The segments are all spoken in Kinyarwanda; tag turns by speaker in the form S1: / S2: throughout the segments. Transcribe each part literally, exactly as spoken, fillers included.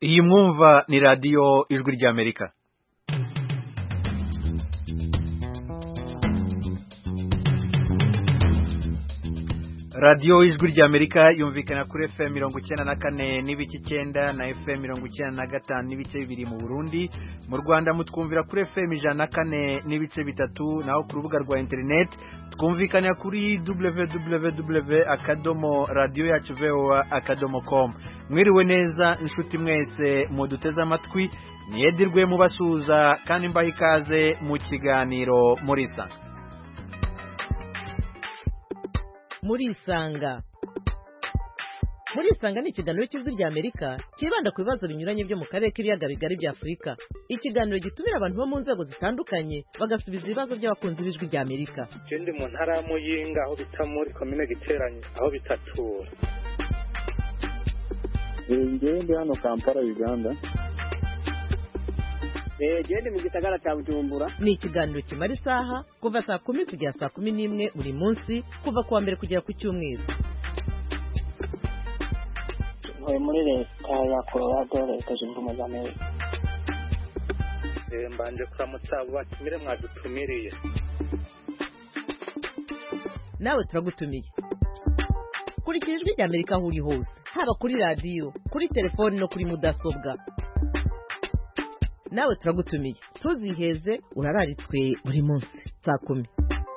S1: Iyi mwumva ni radiyo ijwi ry'Amerika. radiyo ijwi ry'Amerika yumvikana kuri F M mirongo icyenda na kane n'ibice icyenda na F M mirongo icyenda na gatanu n'ibice bibiri mu Burundi. Mu Rwanda mutwumvira kuri F M ijana na kane n'ibice bitatu, naho ku rubuga rwa internet twumvikana kuri w w w akadomo radio yacu voa akadomo com. Mwiriwe neza inshuti mwese muduteze amatwi, niyedirwe mubasuza kandi mbaha ikaze mu kiganiro Murisanga.
S2: Murisanga Murisanga ni ikiganiro cy'ijwi ry'Amerika kibanda ku bibazo binyuranye byo mu karere k'ibiyaga bigari bya Afurika. Ikiganiro gitumira abantu bo mu nzego zitandukanye bagasubiza ibibazo by'abakunzi b'ijwi ry'Amerika.
S3: Ndi mu ntara ya Muyinga aho bita muri commune Giteranye aho bitatura.
S4: Ngende hano Kampala Uganda.
S5: Eh gende mu gisagara cya Bujumbura.
S2: Ni ikiganiro kimara isaha kuva saa kumi kugera saa kumi n'imwe buri munsi kuva kuwa mbere kugera ku cyumweru.
S5: Ntuye muri leta ya Colorado, leta zunze ubumwe za Amerika.
S3: Eh mbanje kuramutsa batumire mwadutumiriye.
S2: Nawe turagutumiye. Kurikira ijwi ry'Amerika aho uri hose, haba kuri radiyo, kuri telefoni no kuri mudasobwa. Nawe turagutumiye, ntuziheze, urararitswe buri munsi saa kumi.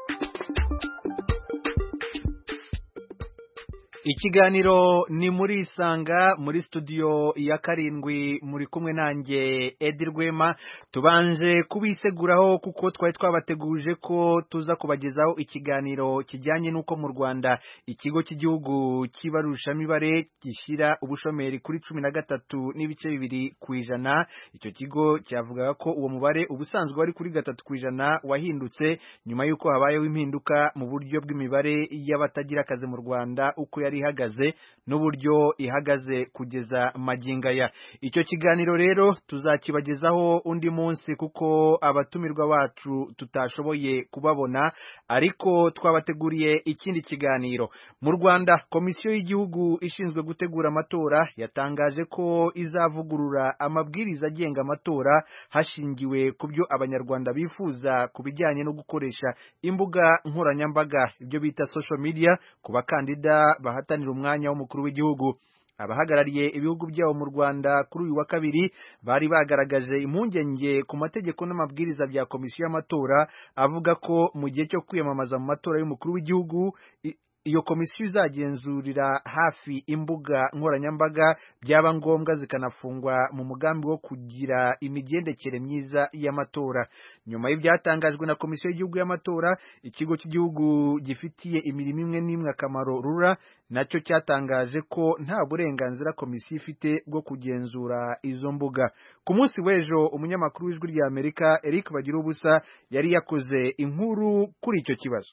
S1: Ikiganiro ni Murisanga, muri studio ya karindwi muri kumwe nanjye Edi Rwema. Tubanje kubiseguraho kuko twari twabateguje ko tuza kubagezaho ikiganiro kijyanye n'uko mu Rwanda ikigo cy'igihugu kibarusha mibare gishira ubushomeri kuri cumi na gatatu n'ibice bibiri kwijana. Icyo kigo cyavugaga ko uwo mubare ubusanzwe wari kuri gatatu kwijana wahindutse nyuma y'uko habayeho impinduka mu buryo bw'imibare y'abatagira akazi mu Rwanda uko yari ihagaze n'uburyo ihagaze kugeza maginga ya. Icyo kiganiro rero tuzakibagezaho undi munsi kuko abatumirwa bacu tutashoboye kubabona, ariko twabateguriye ikindi kiganiro. Mu Rwanda komisiyo y'igihugu ishinzwe gutegura amatora yatangaje ko izavugurura amabwiriza agenga amatora hashingiwe ku byo abanyarwanda bifuza ku bijyanye no gukoresha imbuga nkoranyambaga, ibyo bita social media, ku bakandida bahatanira umwanya w'umukuru w'igihugu. Abahagarariye ibihugu byabo mu Rwanda kuri uyu wa kabiri bari bagaragaje impungenge ku mategeko n'amabwiriza bya komisiyo y'amatora avuga ko mu gihe cyo kwiyamamaza mu matora y'umukuru w'igihugu iyo komisiyo izagenzurira hafi imbuga nkoranyambaga, byaba ngombwa zikanafungwa mu mugambi wo kugira imigendekere myiza y'amatora. Nyuma y'ibyatangajwe na komisiyo y'igihugu y'amatora, ikigo cy'igihugu gifitiye imirimo imwe n'imwe akamaro rura nacyo cyatangaje ko nta burenganzira komisiyo ifite bwo kugenzura izo mbuga. Ku munsi w'ejo umunyamakuru w'ijwi ry'Amerika Eric Bagirubusa yari yakoze inkuru kuri icyo kibazo.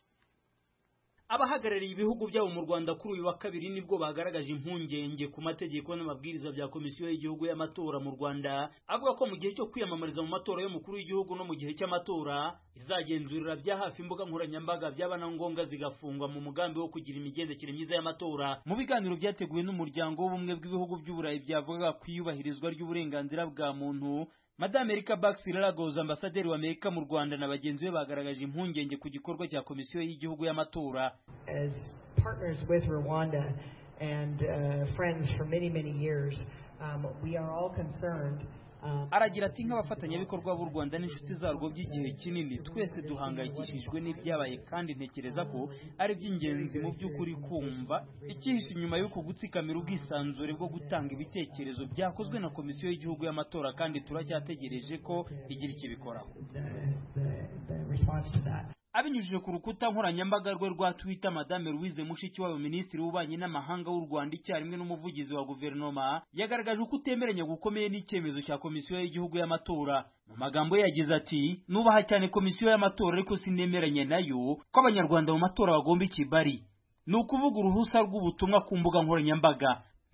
S6: Abahagarariye ibihugu byabo mu Rwanda kuri uyu wa kabiri nibwo bagaragaje impungenge ku mategeko n'amabwiriza bya komisiyo y'igihugu y'amatora mu Rwanda, avuga ko mu gihe cyo kwiyamamariza mu matora y'umukuru w'igihugu no mu gihe cy'amatora izagenzurira bya hafi imbuga nkoranyambaga, byaba na ngombwa zigafungwa mu mugambi wo kugira imigendekere myiza y'amatora. Mu biganiro byateguwe n'umuryango w'ubumwe bw'ibihugu by'Uburayi byavugaga ku iyubahirizwa ry'uburenganzira bwa muntu, Madame Erika Baxter Lagos, ambasaderi wa Amerika mu Rwanda, na bagenzi be bagaragaje impungenge ku gikorwa cya komisiyo y'igihugu y'amatora.
S7: As partners with Rwanda and uh, friends for many many years, um, we are all concerned.
S6: Aragira ati nk'abafatanyabikorwa b'u Rwanda n'inshuti zarwo by'igihe kinini, twese duhangayikishijwe n'ibyabaye kandi ntekereza ko ari by'ingenzi mu by'ukuri kumva ikihishe inyuma y'uko gutsikamira ubwisanzure bwo gutanga ibitekerezo byakozwe na komisiyo y'igihugu y'amatora, kandi turacyategereje ko igira ikibikoraho. Abinyujije ku rukuta nkoranyambaga rwe rwa Twitter, Madame Louise Mushikiwabo, minisitiri w'ububanyi n'amahanga w'u Rwanda icyarimwe n'umuvugizi wa guverinoma, yagaragaje uko utemeranya gukomeye n'icyemezo cya komisiyo y'igihugu y'amatora. Mu magambo ye yagize ati, nubaha cyane komisiyo y'amatora ariko sinemeranye nayo ko abanyarwanda mu matora bagomba ikibari. Ni ukuvuga uruhusa rw'ubutumwa ku mbuga nkoranyambaga.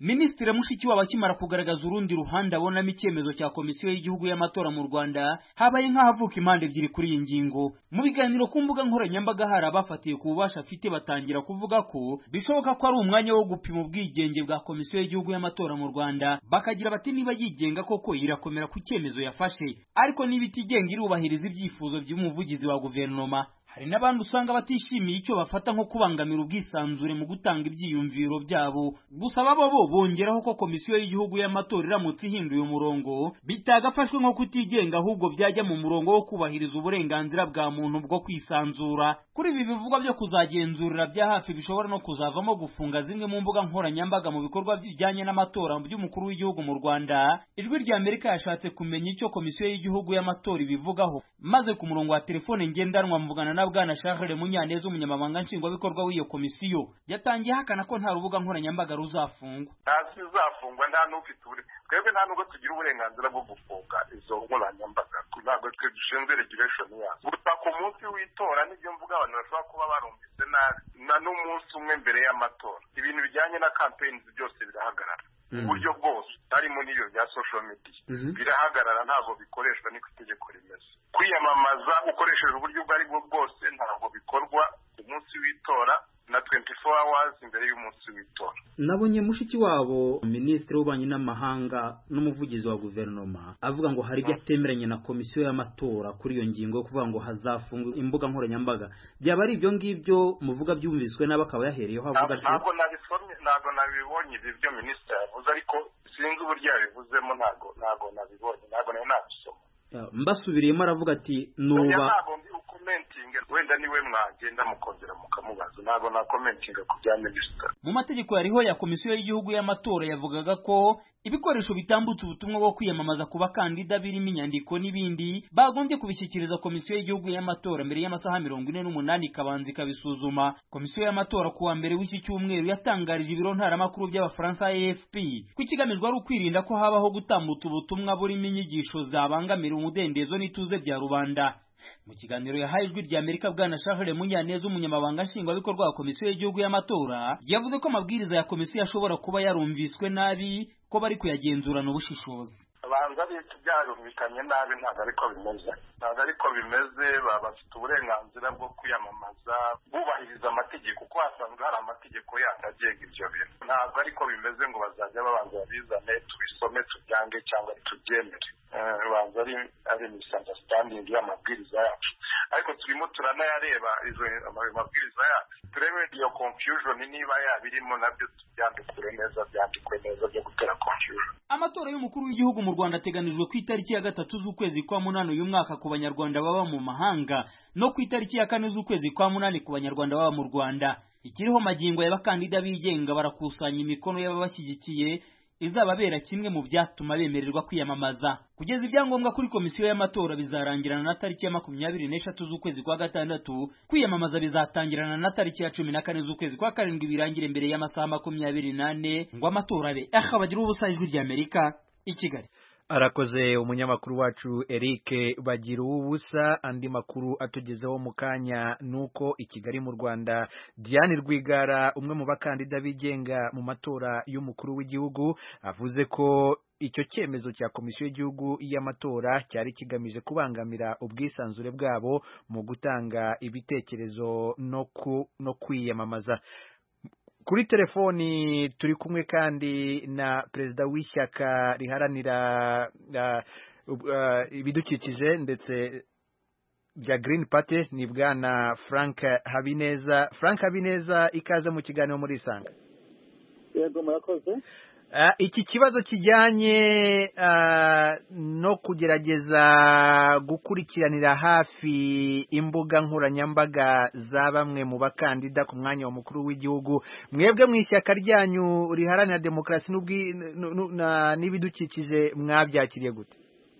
S6: Minisitiri Mushikiwabo akimara kugaragaza urundi ruhande abonamo icyemezo cya Komisiyo y'Igihugu y'Amatora mu Rwanda, habaye nk'ahavuka impande ebyiri kuri iyi ngingo. Mu biganiro ku mbuga nkoranyambaga hari abafatiye ku bubasha afite batangira kuvuga ko bishoboka ko ari umwanya wo gupima ubwigenge bwa Komisiyo y'Igihugu y'Amatora mu Rwanda, bakagira bati niba yigenga koko irakomera ku cyemezo yafashe, ariko niba itigenga irubahiriza ibyifuzo by'umuvugizi wa guverinoma. Hari n'abandi usanga batishimiye icyo bafata nko kubangamira ubwisanzure mu gutanga ibyiyumviro byabo. Gusa babo bo bongeraho ko Komisiyo y'Igihugu y'Amatora iramutse ihinduye umurongo bitagafashwe nko kutigenga, ahubwo byajya mu murongo wo kubahiriza uburenganzira bwa muntu bwo kwisanzura. Kuri ibi bivugwa byo kuzagenzurira bya hafi bishobora no kuzavamo gufunga zimwe mu mbuga nkoranyambaga mu bikorwa bijyanye n'amatora by'umukuru w'igihugu mu Rwanda, Ijwi rya Amerika yashatse kumenya icyo Komisiyo y'Igihugu y'Amatora ibivugaho, maze ku murongo wa telefone ngendanwa mvugana na Bwana Charles Munyaneza, umunyamabanga nshingwabikorwa w'iyo komisiyo. Yatangiye hakana ko nta rubuga nkoranyambaga ruzafungwa.
S8: Nta zizafungwa, nta n'ufite uri twebwe nta nubwo tugira uburenganzira bwo gufunga izo nkoranyambaga, ntabwo twe dushinzwe regulation yazo. Gusa ku munsi w'itora nibyo mvuga abantu bashobora kuba barumvise nabi, na n'umunsi umwe mbere y'amatora ibintu bijyanye na campaigns byose birahagarara. Uburyo bwose harimo n'iyo bya social media birahagarara, ntabwo bikoreshwa niko itegeko rimeze. Kwiyamamaza ukoresheje uburyo ubwo ari bwo bwose ntabwo bikorwa ku munsi w'itora na twenty-four hours imbere y'umunsi w'itora.
S9: Nabonye Mushikiwabo, Minisitiri w'Ububanyi n'Amahanga n'umuvugizi wa guverinoma, avuga ngo hari ibyo atemeranya na Komisiyo y'Amatora kuri iyo ngingo yo kuvuga ngo hazafungwa imbuga nkoranyambaga. Byaba ari ibyo ngibyo muvuga byumviswe n'abakaba yahereyeho avuga ati
S8: ntabwo nabisomye, ntabwo nabibonye ibyo Minisitiri yavuze, ariko sinzi uburyo yabivuzemo, ntabwo ntabwo nabibonye, ntabwo nari nabisoma.
S9: Mbasubiriyemo aravuga ati nuba
S8: ntabwo ndi commenting, wenda niwe mwagenda mukongera mukamubaza, ntabwo na commenting ku bya Minisitiri.
S6: Mu mategeko yariho ya Komisiyo y'Igihugu y'Amatora yavugaga ko ibikoresho bitambutse ubutumwa bwo kwiyamamaza ku bakandida birimo inyandiko n'ibindi bagombye kubishyikiriza Komisiyo y'Igihugu y'Amatora mbere y'amasaha mirongo ine n'umunani ikabanza ikabisuzuma. Komisiyo y'Amatora kuwa mbere w'iki cyumweru yatangarije ibiro ntaramakuru by'Abafaransa A F P ko ikigamijwe ari ukwirinda ko habaho gutambutsa ubutumwa burimo inyigisho zabangamira umudendezo n'ituze bya rubanda. Mu kiganiro yahaye Ijwi rya Amerika, Bwana Charles Munyaneza, umunyamabanga nshingwabikorwa wa Komisiyo y'Igihugu y'Amatora, yavuze ko amabwiriza ya komisiyo ashobora kuba yarumviswe nabi, ko bari kuyagenzurana ubushishozi.
S8: Abanza bita byarumvikanye nabi, ntabwo ariko bimeze ntabwo ariko bimeze baba bafite uburenganzira bwo kwiyamamaza bubahiriza amategeko, kuko hasanzwe hari amategeko yandi agenga ibyo bintu. Ntabwo ariko bimeze ngo bazajya babanza babizane tubisome tubyange cyangwa tubyemere. Banza ari ari misunderstanding y'amabwiriza yacu, ariko turimo turanayareba izo amabwiriza yacu, turebe iyo confusion niba yabirimo nabyo tubyandikure neza, byandikwe neza byo gutera confusion.
S6: Amatora y'umukuru w'igihugu mu Rwanda ateganijwe ku itariki ya gatatu z'ukwezi kwa munani uyu mwaka ku banyarwanda baba mu mahanga, no ku itariki ya kane z'ukwezi kwa munani ku banyarwanda baba mu Rwanda. Ikiriho magingo y'abakandida bigenga barakusanya imikono y'ababashyigikiye izababera kimwe mu byatuma bemererwa kwiyamamaza. Kugeza ibyangombwa kuri Komisiyo y'Amatora bizarangirana na tariki ya makumyabiri n'eshatu z'ukwezi kwa gatandatu, kwiyamamaza bizatangirana na tariki ya cumi na kane z'ukwezi kwa karindwi birangire mbere y'amasaha makumyabiri n'ane ngo amatora abe. Aha bagira ubusa, Ijwi rya Amerika i Kigali.
S1: Arakoze umunyamakuru wacu Eric bagira ubusa. Andi makuru atugezeho mu kanya nuko i Kigali mu Rwanda, Diane Rwigara, umwe mu bakandida bigenga mu matora y'umukuru w'igihugu, avuze ko icyo cyemezo cya Komisiyo y'Igihugu y'Amatora cyari kigamije kubangamira ubwisanzure bwabo mu gutanga ibitekerezo no ku no kwiyamamaza. Kuri telefoni turi kumwe kandi na perezida w'ishyaka riharanira uh, uh, ibidukikije ndetse bya Green Party, ni Bwana Frank Habineza. Frank Habineza, ikaze mu kiganiro muri Isanga.
S4: Yego, murakoze.
S1: Uh, iki kibazo kijyanye uh, no kugerageza gukurikiranira hafi imbuga nkoranyambaga za bamwe mu bakandida ku mwanya wa mukuru w'igihugu, mwebwe mu ishyaka ryanyu riharanira demokarasi n'ibidukikije mwabyakiriye gute?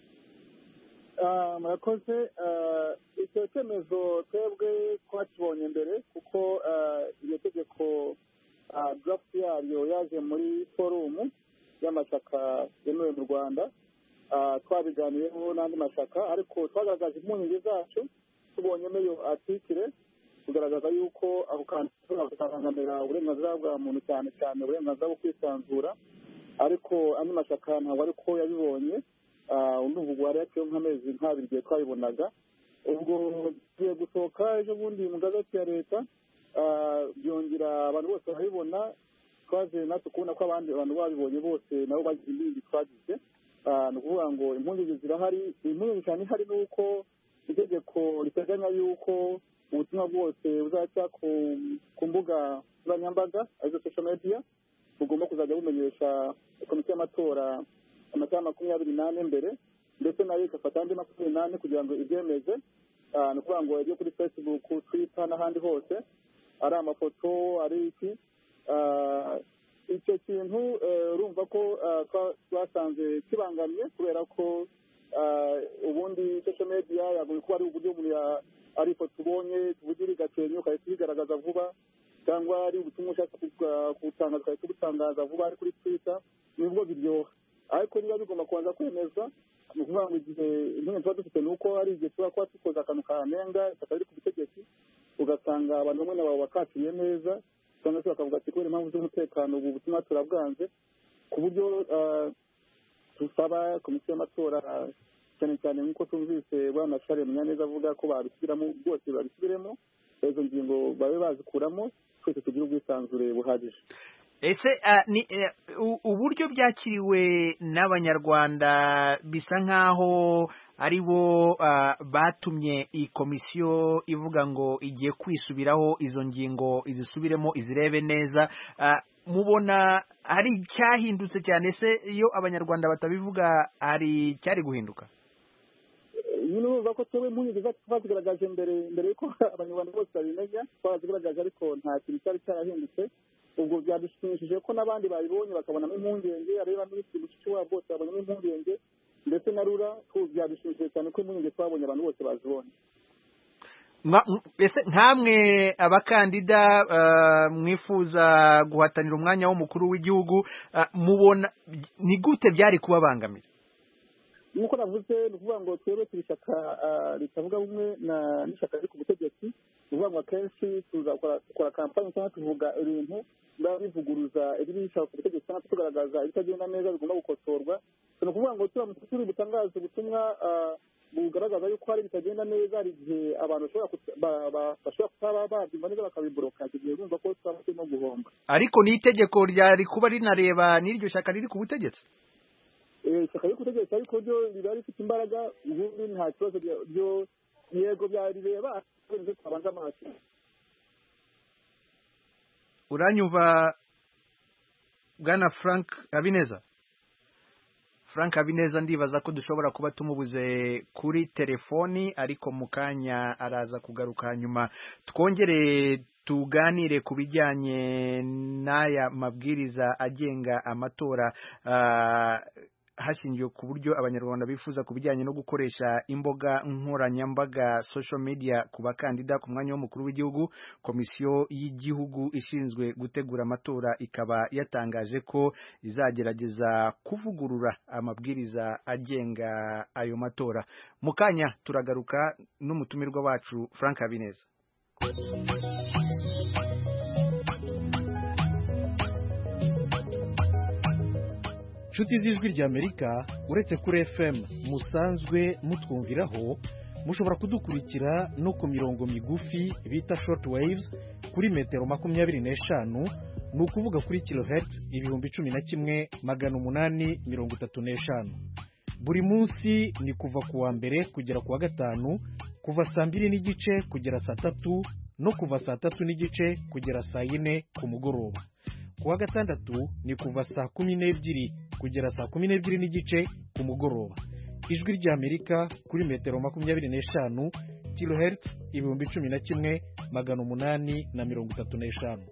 S4: Uh, murakoze. Uh, icyo cyemezo twebwe twakibonye mbere, kuko uh, iyo tegeko Uh, draft yayo yaje muri forum y'amashyaka yemewe mu Rwanda. Uh, twabiganiyeho n'andi mashyaka, ariko twagaragaje impungenge zacu tubonyemo iyo article, tugaragaza yuko ako kantu kubangamira uburenganzira bwa muntu, cyane cyane uburenganzira bwo kwisanzura ariko andi mashyaka ntabwo ariko yabibonye undi uvuga wari yaciyeho nk'amezi nk'abiri igihe twabibonaga ubwo tugiye gusohoka ejo bundi mu gazeti ya leta byongera abantu bose barabibona twaje natwe kubona ko abandi bantu babibonye bose nabo bagize ibindi twagize ni ukuvuga ngo impungenge zirahari impungenge cyane ihari ni uko itegeko riteganya yuko ubutumwa bwose buzaca ku mbuga nkoranyambaga arizo social media bugomba kuzajya bumenyesha komisiyo y'amatora amasaha makumyabiri n'ane mbere ndetse nayo igafata andi makumyabiri n'ane kugira ngo ibyemeze ni ukuvuga ngo ibyo kuri facebook twitter n'ahandi hose ari amafoto ari iki icyo kintu urumva ko twasanze kibangamye kubera ko ubundi social media yagombye kuba ari uburyo umuntu ari ifoto ubonye tuvugira igakenya ugahita ubigaragaza vuba cyangwa ari ubutumwa ushaka kubutangaza ugahita ubutangaza vuba ari kuri twitter nibwo biryoha ariko niba bigomba kubanza kwemeza ni ukuvuga ngo igihe impungenge tuba dufite ni uko hari igihe tuba kuba dukoze akantu kanenga ishyaka riri ku butegetsi ugasanga abantu bamwe na babo bakakiriye neza cyangwa se bakavuga ati kubera impamvu z'umutekano ubu butumwa turabwanze ku buryo dusaba komisiyo y'amatora cyane cyane nk'uko tumvise bwana Charles Munyaneza avuga ko babisubiramo bwose babisubiremo izo ngingo babe bazikuramo twese tugira ubwisanzure buhagije.
S1: Ese uburyo byakiriwe n'abanyarwanda bisa nk'aho ari bo batumye iyi komisiyo ivuga ngo igiye kwisubiraho izo ngingo izisubiremo izirebe neza, mubona hari icyahindutse cyane se iyo abanyarwanda batabivuga hari cyari guhinduka?
S4: nyine uvuga ko twebwe impungenge zacu twazigaragaje mbere mbere yuko abanyarwanda bose babimenya twazigaragaje ariko nta kintu cyari cyarahindutse ubwo byadushimishije ko n'abandi babibonye bakabonamo impungenge areba minisitiri Mushikiwabo bose babonamo impungenge ndetse na rura byadushimishije cyane ko impungenge twabonye abantu bose bazibonye.
S1: Ese nkamwe abakandida mwifuza guhatanira umwanya w'umukuru w'igihugu mubona ni gute byari kubabangamira?
S4: nk'uko navuze ni ukuvuga ngo twebwe turi ishyaka ritavuga bumwe n'ishyaka riri ku butegetsi ni ukuvuga ngo akenshi dukora kampani cyangwa tuvuga ibintu biba bivuguruza ibiri bishaka ku butegetsi cyangwa tugaragaza ibitagenda neza bigomba gukosorwa. ni ukuvuga ngo turamutse turi butangaze ubutumwa bugaragaza yuko hari bitagenda neza hari igihe abantu bashobora kutaba babyumva neza bakabiboroka icyo gihe bumva ko twaba turimo guhomba.
S1: Ariko ni itegeko ryari kuba rinareba n'iryo shyaka riri ku butegetsi?
S4: ishyaka riri ku butegetsi ariko ryo riba rifite imbaraga ubundi nta kibazo byo yego byarireba twese twabanza amaso.
S1: Uranyumva bwana Frank Habineza? Frank Habineza ndibaza ko dushobora kuba tumubuze kuri telefoni ariko mu kanya araza kugaruka nyuma twongere tuganire ku bijyanye n'aya mabwiriza agenga amatora hashingiwe ku buryo abanyarwanda bifuza ku bijyanye no gukoresha imbuga nkoranyambaga social media ku bakandida ku mwanya w'umukuru w'igihugu. Komisiyo y'igihugu ishinzwe gutegura amatora ikaba yatangaje ko izagerageza kuvugurura amabwiriza agenga ayo matora. Mu kanya turagaruka n'umutumirwa wacu Frank Habineza.
S10: Nshuti z'ijwi ry'Amerika uretse kuri F M musanzwe mutwumviraho mushobora kudukurikira no ku mirongo migufi bita short waves kuri metero makumyabiri n'eshanu ni ukuvuga kuri kilohertz ibihumbi cumi na kimwe magana umunani mirongo itatu n'eshanu. Buri munsi ni kuva ku wa mbere kugera ku wa gatanu kuva saa mbiri n'igice kugera saa tatu no kuva saa tatu n'igice kugera saa yine ku mugoroba. Ku wa gatandatu ni kuva saa kumi n'ebyiri kugera saa kumi n'ebyiri n'igice ku mugoroba. Ijwi ry'Amerika kuri metero makumyabiri n'eshanu kilohertz ibihumbi cumi na kimwe magana umunani na mirongo itatu n'eshanu.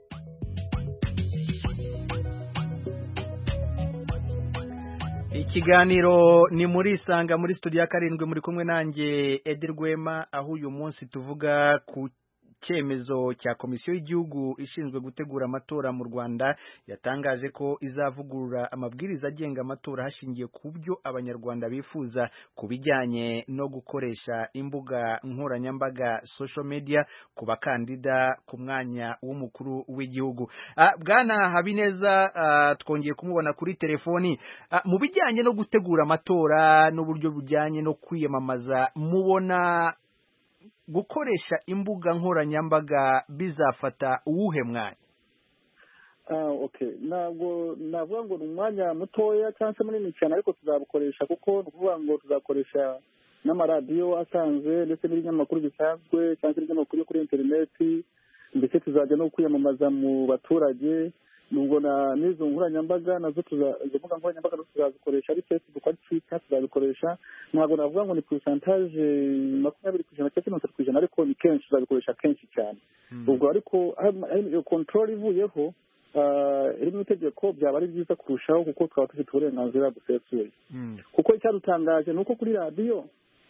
S1: Ikiganiro ni muri Isanga muri studio ya karindwi muri kumwe nanjye Edi Rwema aho uyu munsi tuvuga ku cyemezo cya komisiyo y'igihugu ishinzwe gutegura amatora mu Rwanda yatangaje ko izavugurura amabwiriza agenga amatora hashingiye ku byo abanyarwanda bifuza ku bijyanye no gukoresha imbuga nkoranyambaga social media ku bakandida ku mwanya w'umukuru w'igihugu. Uh, Bwana Habineza uh, twongeye kumubona kuri telefoni. Uh, mu bijyanye no gutegura amatora n'uburyo bujyanye no kwiyamamaza, mubona gukoresha imbuga nkoranyambaga bizafata uwuhe mwanya?
S4: Ah, okay. Ntabwo navuga ngo ni umwanya mutoya cyangwa se munini cyane, ariko tuzabukoresha kuko ni ukuvuga ngo tuzakoresha n'amaradiyo asanzwe ndetse n'ibinyamakuru bisanzwe cyangwa se ibinyamakuru kuri interineti, ndetse tuzajya no kwiyamamaza mu baturage. Nubwo na n'izo nkoranyambaga nazo izo mbuga nkoranyambaga tuzazikoresha, ari Facebook, ari Twitter tuzabikoresha. Ntabwo navuga ngo ni percentage makumyabiri ku ijana cyangwa mirongo itatu ku ijana, ariko ni kenshi tuzabikoresha kenshi cyane. Ubwo ariko iyo control ivuyeho iri mu itegeko byaba ari byiza kurushaho, kuko twaba dufite uburenganzira busesuye. Kuko icyadutangaje ni uko kuri radiyo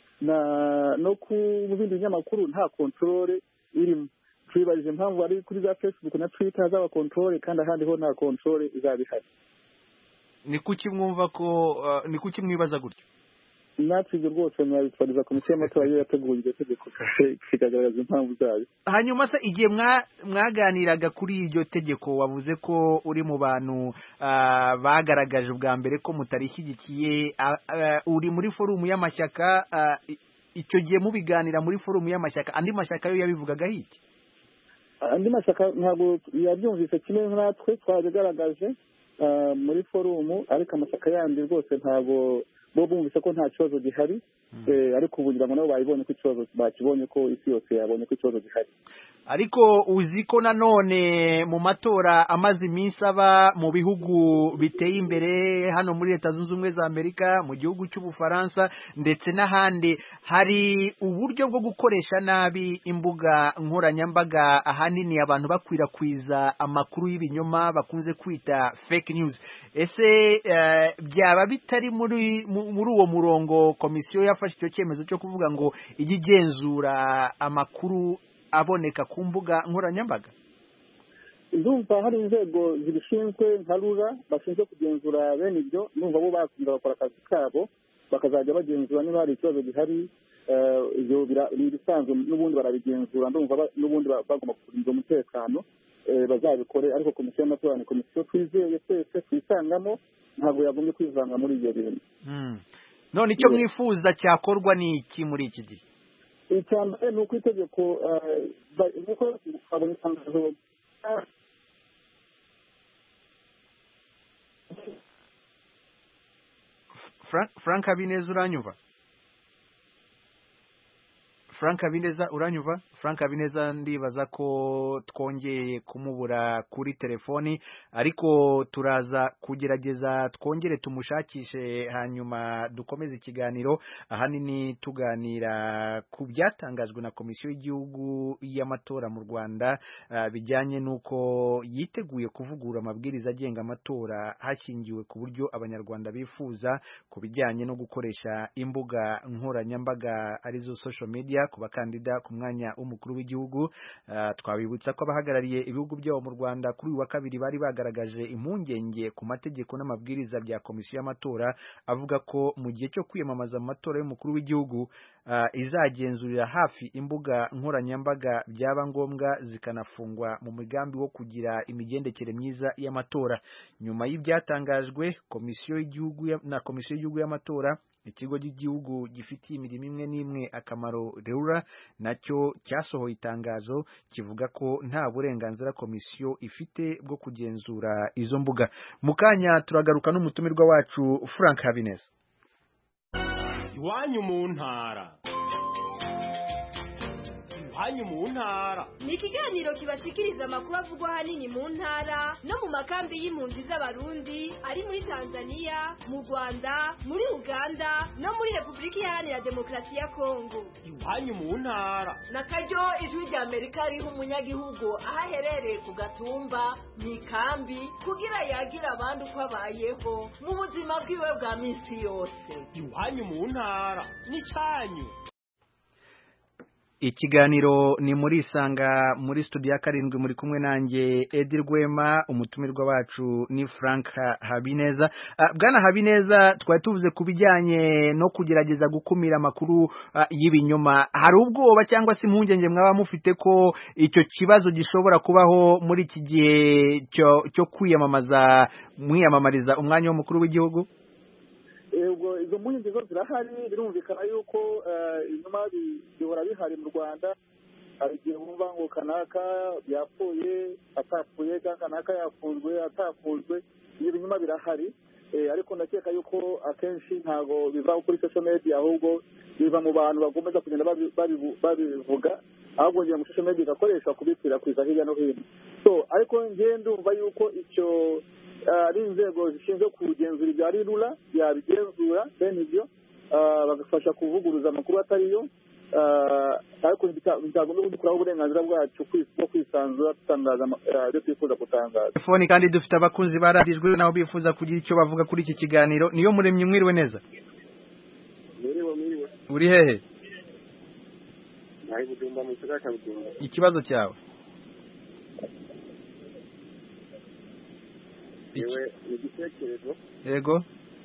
S4: no ku bindi binyamakuru nta control irimo. Twibajije impamvu ari kuri za Facebook na Twitter hazaba control kandi ahandi ho nta control izaba ihari.
S1: Ni kuki mwumva ko uh, ni kuki mwibaza gutyo?
S4: Natwe rwose mwabitwariza komisiyo y'amatora yo yateguye iryo tegeko kigaragaza impamvu zayo.
S1: Hanyuma se igihe mwaganiraga kuri iryo tegeko, wavuze ko uri mu bantu uh, bagaragaje ubwa mbere ko mutarishyigikiye, uh, uh, uri muri forumu y'amashyaka. Uh, icyo gihe mubiganira muri forumu y'amashyaka, andi mashyaka yo yabivugaga iki?
S4: Andi mashyaka ntabwo yabyumvise kimwe natwe twabigaragaje uh, muri forumu, ariko amashyaka yandi rwose ntabwo bo bumvise ko nta kibazo gihari. Hmm. Eh, ariko ubugira ngo nabo bayibonye ko ikibazo bakibonye ko isi yose yabonye ko ikibazo gihari.
S1: Ariko uzi ko nanone mu matora amaze iminsi aba mu bihugu biteye imbere hano muri Leta Zunze Ubumwe za Amerika, mu gihugu cy'Ubufaransa ndetse n'ahandi, hari uburyo bwo gukoresha nabi imbuga nkoranyambaga, ahanini abantu bakwirakwiza amakuru y'ibinyoma bakunze kwita fake news. Ese uh, byaba bitari muri muri uwo murongo komisiyo yafashe icyo cyemezo cyo kuvuga ngo igenzura amakuru aboneka ku mbuga nkoranyambaga?
S4: Ndumva hari inzego zibishinzwe nka rura bashinzwe kugenzura bene ibyo. Ndumva bo bakunze bakora akazi kabo, bakazajya bagenzura niba hari ikibazo gihari. Ibyo bisanzwe n'ubundi barabigenzura. Ndumva n'ubundi bagomba kurinda umutekano bazabikore, ariko komisiyo y'amatora ni komisiyo twizeye twese twisangamo, ntabwo yagombye kwivanga muri ibyo bintu.
S1: None icyo mwifuza cyakorwa ni iki muri iki gihe?
S4: Icya mbere ni uko itegeko nk'uko twabonye itangazo
S1: Frank Habineza uranyumva? Frank Habineza uranyumva? Frank Habineza ndibaza ko twongeye kumubura kuri telefoni, ariko turaza kugerageza twongere tumushakishe hanyuma dukomeze ikiganiro, ahanini tuganira ku byatangajwe na komisiyo y'igihugu y'amatora mu Rwanda uh, bijyanye nuko yiteguye kuvugura amabwiriza agenga amatora hashingiwe ku buryo abanyarwanda bifuza ku bijyanye no gukoresha imbuga nkoranyambaga arizo social media ku bakandida ku mwanya w'umukuru w'igihugu. Uh, twabibutsa ko abahagarariye ibihugu byabo mu Rwanda kuri uyu wa kabiri bari bagaragaje impungenge ku mategeko n'amabwiriza bya komisiyo y'amatora, avuga ko mu gihe cyo kwiyamamaza mu matora y'umukuru w'igihugu uh, izagenzurira hafi imbuga nkoranyambaga, byaba ngombwa zikanafungwa mu migambi wo kugira imigendekere myiza y'amatora. Nyuma y'ibyatangajwe komisiyo y'igihugu na komisiyo y'igihugu y'amatora, ikigo cy'igihugu gifitiye imirimo imwe n'imwe akamaro REURA nacyo cyasohoye itangazo kivuga ko nta burenganzira komisiyo ifite bwo kugenzura izo mbuga. Mukanya turagaruka n'umutumirwa wacu Frank Habineza.
S11: Iwanyu mu ntara. Iwanyu mu ntara
S12: ni ikiganiro kibashikiriza amakuru avugwa ahanini mu ntara no mu makambi y'impunzi z'abarundi ari muri Tanzania, mu Rwanda, muri Uganda no muri Repubulika Iharanira Demokarasi ya Kongo.
S11: Iwanyu mu ntara
S13: na karyo ijwi rya Amerika riha umunyagihugu aho aherereye ku gatumba mu ikambi kugira yagira abandi uko abayeho mu buzima bwiwe bwa minsi yose.
S11: Iwanyu mu ntara ni cyanyu.
S1: Ikiganiro ni muri isanga muri studio ya karindwi muri kumwe nanjye Edi Rwema, umutumirwa wacu ni Frank Habineza. Uh, Bwana Habineza, twari tuvuze kubijyanye no kugerageza gukumira amakuru uh, y'ibinyoma. Hari ubwoba cyangwa se impungenge mwaba mufite ko icyo kibazo gishobora kubaho muri iki gihe cyo cyo kwiyamamaza mwiyamamariza umwanya w'umukuru w'igihugu?
S4: Ego izo mpungenge zo zirahari, birumvikana yuko inyuma bihora bihari mu Rwanda. Hari igihe wumva ngo kanaka yapfuye atapfuye, kanaka yafunzwe atafunzwe, ibyo binyuma birahari. Ariko ndakeka yuko akenshi ntago biva kuri social media, ahubwo biva mu bantu bagomeza kugenda babivuga, ahubwo ngiye mu social media igakoresha kubikwirakwiza hirya no hino. So ariko ngiye ndumva yuko icyo ari inzego zishinzwe kugenzura ibya rura yabigenzura, bene ibyo bagafasha kuvuguruza amakuru atariyo, ariko bitagomba kudukuraho uburenganzira bwacu bwo kwisanzura dutangaza ibyo twifuza gutangaza.
S1: Telefoni kandi dufite abakunzi baradijwe nabo bifuza kugira icyo bavuga kuri iki kiganiro. Niyo Muremyi, mwiriwe neza?
S14: Mwiriwe mwiriwe.
S1: Uri hehe?
S14: Nahi Budumba mu gisagara cya Budumba.
S1: Ikibazo cyawe?
S14: Yewe ni igitekerezo.
S1: Yego.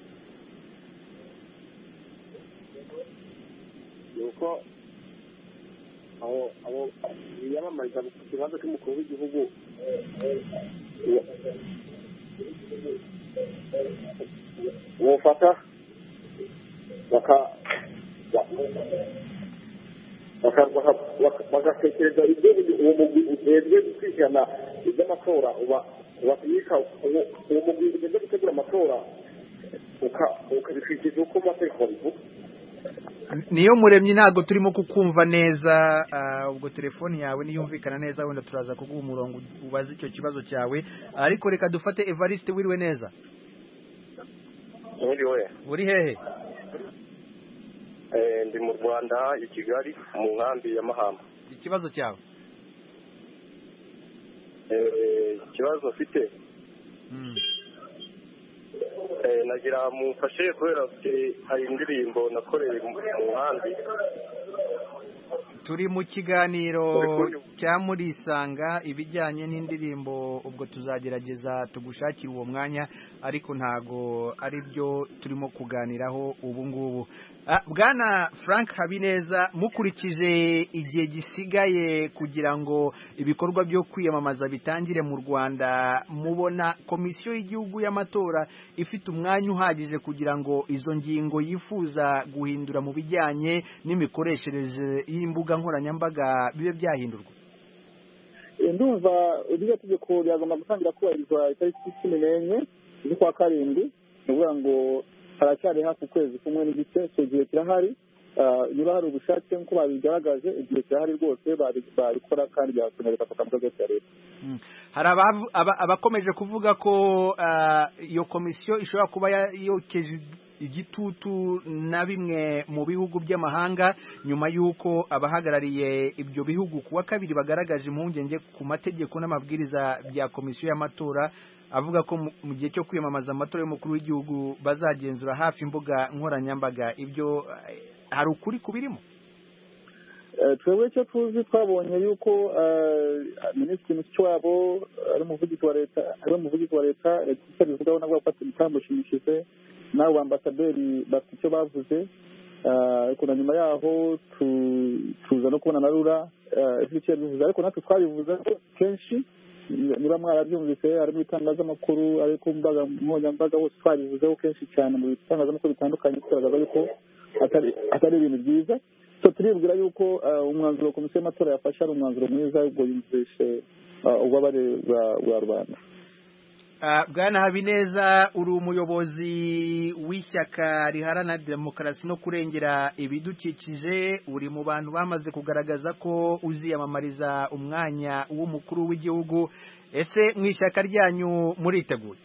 S14: Yuko aho aho yamamariza ku kibazo cy'umukuru w'igihugu wofata baka bagatekereza ibyo uwo mugwi ujejwe gukurikirana iby'amatora uba wakiyika uwo mugwi ugeze gutegura amatora ukabikurikiza uko amategeko bivuga.
S1: Niyo Muremyi, ntago turimo kukumva neza, ubwo telefoni yawe niyumvikana neza wenda turaza kuguha umurongo ubaza icyo kibazo cyawe, ariko reka dufate Evariste. Wiriwe neza?
S15: Mwiriwe.
S1: Uri hehe?
S15: Eh, ndi mu Rwanda i Kigali mu nkambi ya Mahama.
S1: Ikibazo cyawe?
S15: Eh, ikibazo mfite
S1: mm.
S15: eh nagira mufashe kubera hari indirimbo nakoreye mu nkambi.
S1: Turi mu kiganiro cya muri isanga ibijyanye n'indirimbo, ubwo tuzagerageza tugushakira uwo mwanya, ariko ntago ari byo turimo kuganiraho ubu ngubu. Bwana Frank Habineza, mukurikije igihe gisigaye kugira ngo ibikorwa byo kwiyamamaza bitangire mu Rwanda, mubona komisiyo y'igihugu y'amatora ifite umwanya uhagije kugira ngo izo ngingo yifuza guhindura mu bijyanye n'imikoreshereze y'imbuga nkoranyambaga bibe byahindurwa?
S4: Ndumva iryo tegeko ryagomba gutangira kubahirizwa itariki cumi n'enye z'ukwa karindwi, ni ukuvuga ngo haracyari hafi ukwezi kumwe n'igice. icyo gihe kirahari, niba hari ubushake nk'uko babigaragaje, igihe kirahari rwose babikora kandi byatumye bigafata mu rwego rwa leta.
S1: Hari abakomeje kuvuga ko iyo komisiyo ishobora kuba yokeje igitutu na bimwe mu bihugu by'amahanga nyuma y'uko abahagarariye ibyo bihugu kuwa kabiri bagaragaje impungenge ku mategeko n'amabwiriza bya komisiyo y'amatora, avuga ko mu gihe cyo kwiyamamaza amatora y'umukuru w'igihugu bazagenzura hafi imbuga nkoranyambaga. Ibyo hari ukuri kubirimo?
S4: Twebwe icyo tuzi, twabonye yuko minisitiri Mushikiwabo ari umuvugizi wa leta ari umuvugizi wa leta leta bivugaho nabwo bafata ibitambushimishije, n'abo ambasaderi bafite icyo bavuze, ariko na nyuma yaho tuza no kubona na rura icyo bivuze, ariko natwe twabivuze kenshi, niba mwarabyumvise ari mu itangazamakuru, ari ku mbaga nkoranyambaga hose twabivuzeho kenshi cyane mu bitangazamakuru bitandukanye, tugaragaza yuko atari ibintu byiza. So turibwira yuko umwanzuro komisiyo y'amatora yafashe ari umwanzuro mwiza, ubwo yumvishe ububabare bwa rubanda.
S1: Bwana Habineza, uri umuyobozi w'ishyaka riharanira demokarasi no kurengera ibidukikije, uri mu bantu bamaze kugaragaza ko uziyamamariza umwanya w'umukuru w'igihugu. Ese mu ishyaka ryanyu muriteguye?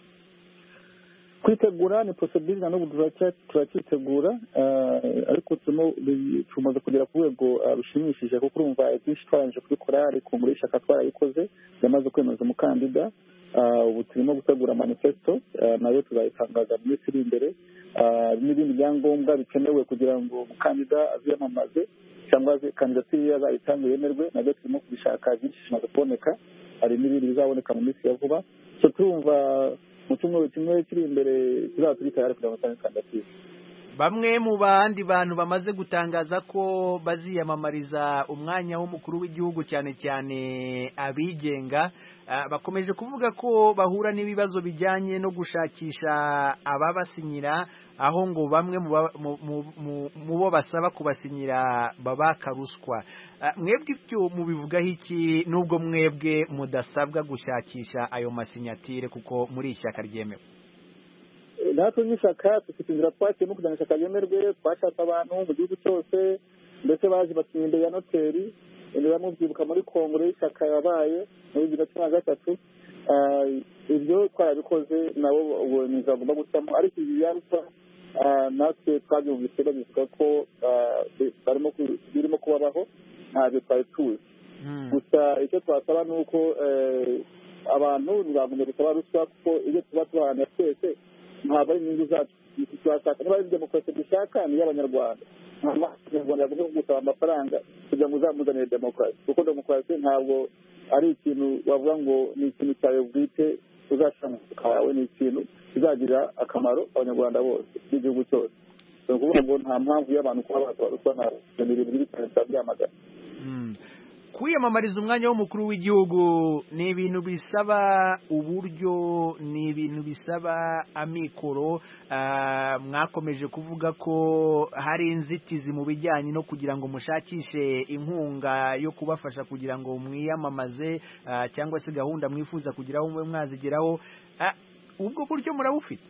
S4: Kwitegura ni procedure n'ubu turacyitegura, ariko tumaze kugera ku rwego rushimishije, kuko urumva byinshi twarangije kubikora, ariko muri ishyaka twarayikoze, yamaze kwemeza umukandida. Ubu turimo gutegura manifesto, nayo tuzayitangaza mu minsi iri imbere, n'ibindi byangombwa bikenewe kugira ngo umukandida aziyamamaze. cyangwa se kandidatire azayitanga yemerwe nabyo turimo kubishaka byinshi bimaze kuboneka hari n'ibindi bizaboneka mu minsi ya vuba so turumva mu cyumweru kimwe kiri imbere tuzaba turi tayari kugira ngo dutange kandidatire.
S1: Bamwe mu bandi bantu bamaze gutangaza ko baziyamamariza umwanya w'umukuru w'igihugu cyane cyane abigenga bakomeje kuvuga ko bahura n'ibibazo bijyanye no gushakisha ababasinyira aho ngo bamwe mu bo basaba kubasinyira babaka ruswa. Mwebwe ibyo mubivugaho iki nubwo mwebwe mudasabwa gushakisha ayo masinyatire kuko muri ishyaka ryemewe?
S4: natwe nk'ishyaka dufite inzira twakiyemo kugira ngo ishyaka ryemerwe twashatse abantu mu gihugu cyose ndetse baje basinya imbere ya noteri imbere ya mubyibuka muri kongere y'ishyaka yabaye muri bibiri na cumi na gatatu ibyo twarabikoze nabo ubu ni inzira bagomba gucamo ariko ibi byarusha natwe twabyumvise babivuga ko birimo kubabaho ntabyo twari tuzi gusa icyo twasaba ni uko abantu ntibagomba gusaba ruswa kuko ibyo tuba tubaharanira twese ntabwo ari inyungu zacu turashaka niba ari demokarasi dushaka ni iy'abanyarwanda abanyarwanda bagomba gusaba amafaranga kugira ngo uzamuzanire demokarasi kuko demokarasi ntabwo ari ikintu wavuga ngo ni ikintu cyawe bwite uzashyira mu mufuka wawe ni ikintu kizagirira akamaro abanyarwanda bose n'igihugu cyose ni ukuvuga ngo nta mpamvu y'abantu kuba basaba ruswa nta bintu biri cyane byamagana.
S1: Kwiyamamariza umwanya w'umukuru w'igihugu ni ibintu bisaba uburyo ni ibintu bisaba amikoro mwakomeje kuvuga ko hari inzitizi mu bijyanye no kugira ngo mushakishe inkunga yo kubafasha kugira ngo mwiyamamaze cyangwa se gahunda mwifuza kugira aho mwe mwazigeraho ubwo buryo murabufite?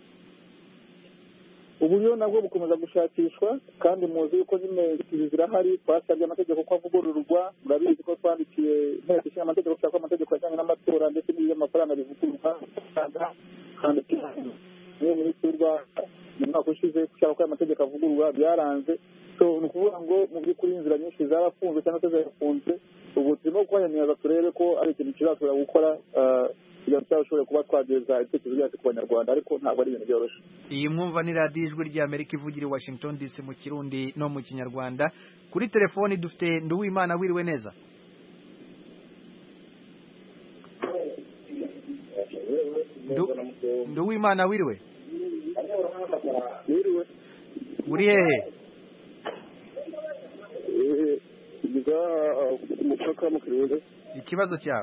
S4: uburyo nabwo bukomeza gushakishwa kandi muzi yuko nyine inzitizi zirahari twasabye amategeko ko avugururwa murabizi ko twandikiye inteko ishinga amategeko cyangwa amategeko ajyanye n'amatora ndetse n'iby'amafaranga bivugururwa kandi niyo minisitiri w'urwanda mu mwaka ushize gushaka ko amategeko avugururwa byaranze so ni ukuvuga ngo mu by'ukuri inzira nyinshi zarafunzwe cyangwa se zarafunze ubu turimo kuhanyamiza turebe ko ari ikintu kizashobora gukora kugira ngo twashobore kuba twageza ibitekerezo byacu ku banyarwanda ariko ntabwo ari ibintu byoroshye.
S1: Iyi mwumva ni radiyo ijwi ry'Amerika ivugira i Washington D C mu Kirundi no mu Kinyarwanda. Kuri telefoni dufite Nduwimana. Wiriwe neza? Nduwimana wiriwe?
S15: Wiriwe.
S1: Uri hehe?
S15: Eh, biga umupaka mu Kirundi.
S1: Ikibazo cyawe?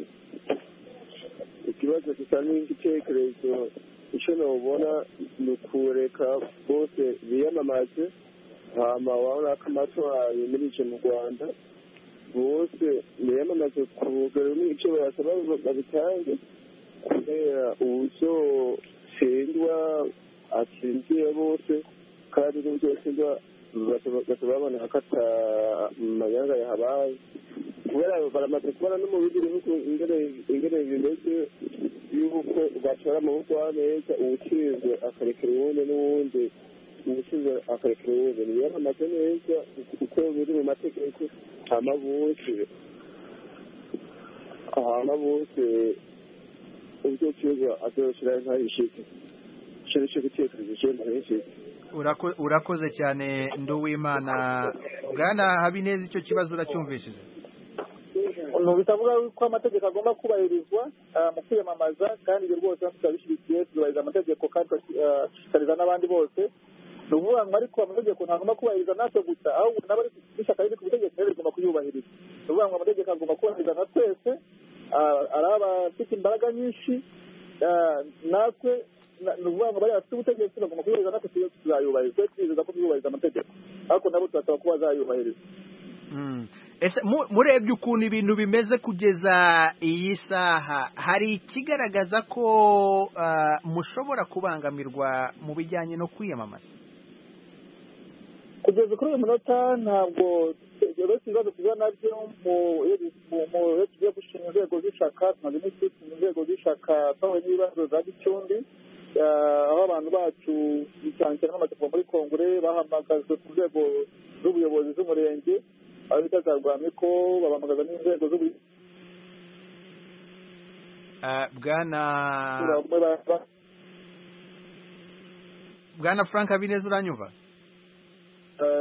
S15: Ikibazo gisa n'igitekerezo icyo nabona ni ukureka bose biyamamaze hama wabona ko amatora yemirije mu Rwanda bose biyamamaze ku rugero n'icyo basaba babitange kubera uburyo sendwa atsindiye bose kandi n'uburyo sendwa babona ko ata manyanga yahabaye kubera baramaze kubona no mu bindi bihugu ingene bimeze y'uko batora amaboko neza uwutsinzwe akarekera uwundi n'uwundi uwutsinzwe akarekera uwundi niyo bamaze neza uko biri mu mategeko hama bose hama bose ubwo kiza azoshira ntayishike cyo gutekereza cyo ntayishike.
S1: Urakoze cyane Nduwimana. Bwana Habineza icyo kibazo uracyumvishije?
S4: Bitavuga ko amategeko agomba kubahirizwa mu kwiyamamaza kandi ibyo rwose turabishyigikiye tuzubahiriza amategeko kandi turashishikariza n'abandi bose. ni ukuvuga ngo ariko amategeko ntagomba kubahiriza natwe gusa ahubwo n'abari n'ishyaka riri ku butegetsi rero rigomba kuyubahiriza. ni ukuvuga ngo amategeko agomba kubahiriza na twese ari abafite imbaraga nyinshi natwe ni ukuvuga ngo bari bafite ubutegetsi bagomba kuyubahiriza natwe tuzayubahiriza twe twizeza ko tuzubahiriza amategeko ariko nabo turasaba ko bazayubahiriza.
S1: Ese murebye ukuntu ibintu bimeze kugeza iyi saha hari ikigaragaza ko mushobora kubangamirwa mu bijyanye no kwiyamamaza?
S4: Kugeza kuri uyu munota ntabwo ibibazo tugira nabyo mu tugiye gushinga inzego z'ishyaka tumaze iminsi dushinga inzego z'ishyaka twahuye n'ibibazo za Gicumbi aho abantu bacu cyane cyane bamaze kuva muri kongere bahamagajwe ku nzego z'ubuyobozi z'umurenge aho bita za Rwamiko babahamagaza n'inzego z'ubuyobozi.
S1: Bwana Bwana Frank Habineza uranyumva?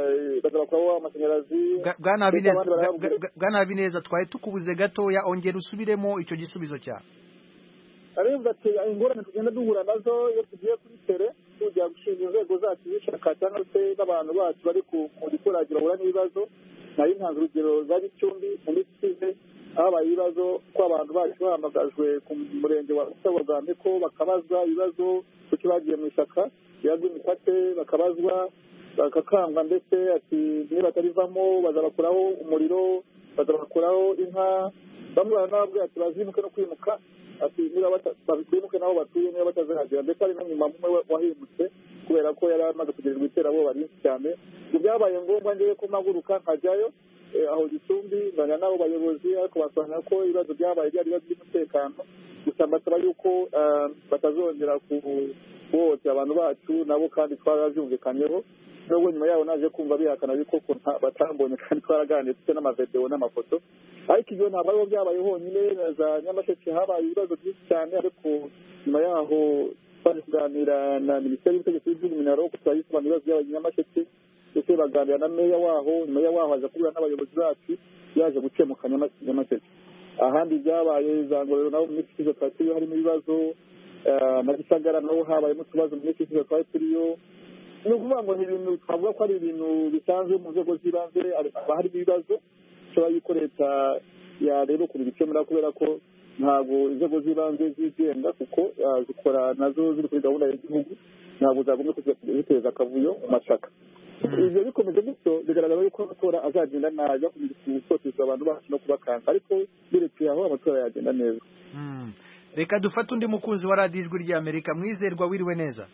S4: bazabakuraho amashanyarazi.
S1: Bwana Habineza twari tukubuze gatoya, ongera usubiremo icyo gisubizo cyawe.
S4: Aremba ati ingorane tugenda duhura nazo iyo tugiye kuri tere tujya gushinga inzego zacu z'ishaka cyangwa se n'abantu bacu bari ku giturage bahura n'ibibazo. Nari ntanze urugero za Gicumbi mu minsi ishize habaye ibibazo ko abantu bacu bahamagajwe ku murenge wa Rusabogambe ko bakabazwa ibibazo kuko bagiye mu ishyaka yaguye imipate bakabazwa bakakangwa ndetse ati niba batarivamo bazabakuraho umuriro bazabakuraho inka bamwe baranababwira ati bazimuke no kwimuka ati niba bimuke n'aho batuye niba batazahagera ndetse hari n'umwima umwe wahimutse kubera ko yari amaze kugirirwa iterabwoba ryinshi cyane. Ibyo byabaye ngombwa ngewe ko mpaguruka nkajyayo aho Gicumbi nganya n'abo bayobozi ariko basobanura ko ibibazo byabaye byari ibibazo by'umutekano gusa mbasaba yuko batazongera kuhohotera abantu bacu nabo kandi twarabyumvikanyeho. Nubwo nyuma yaho naje kumva bihakana yuko batambonye kandi twaraganiriye dufite n'amavideo n'amafoto, ariko ibyo ntabwo ariho byabaye honyine. Za Nyamasheke habaye ibibazo byinshi cyane, ariko nyuma yaho twaje kuganira na Minisiteri y'Ubutegetsi bw'Igihugu Minaro ko twayisobanura ibibazo by'abaye Nyamasheke ndetse baganira na meya waho. Nyuma yaho haza kubura n'abayobozi bacu yaje gukemuka Nyamasheke. Ahandi byabaye za Ngororero nabo mu minsi ishize twari turiyo harimo ibibazo, na Gisagara naho habayemo utubazo mu minsi ishize twari turiyo. Ni ukuvuga ngo ni ibintu twavuga ko ari ibintu bisanzwe mu nzego z'ibanze, haba harimo ibibazo ushobora yuko leta yareba ukuntu bikemura kubera ko ntabwo inzego z'ibanze zigenga kuko zikora nazo ziri kuri gahunda y'igihugu, ntabwo zagomba kuziteza akavuyo mu mashyaka. Ibyo bikomeje gutyo bigaragara yuko amatora azagenda nabi bakomeje gutoteza abantu bacu no kubakanga, ariko birekeye aho amatora yagenda neza.
S1: Reka dufate undi mukunzi wa radiyo ijwi ry'Amerika. Mwizerwa wiriwe neza?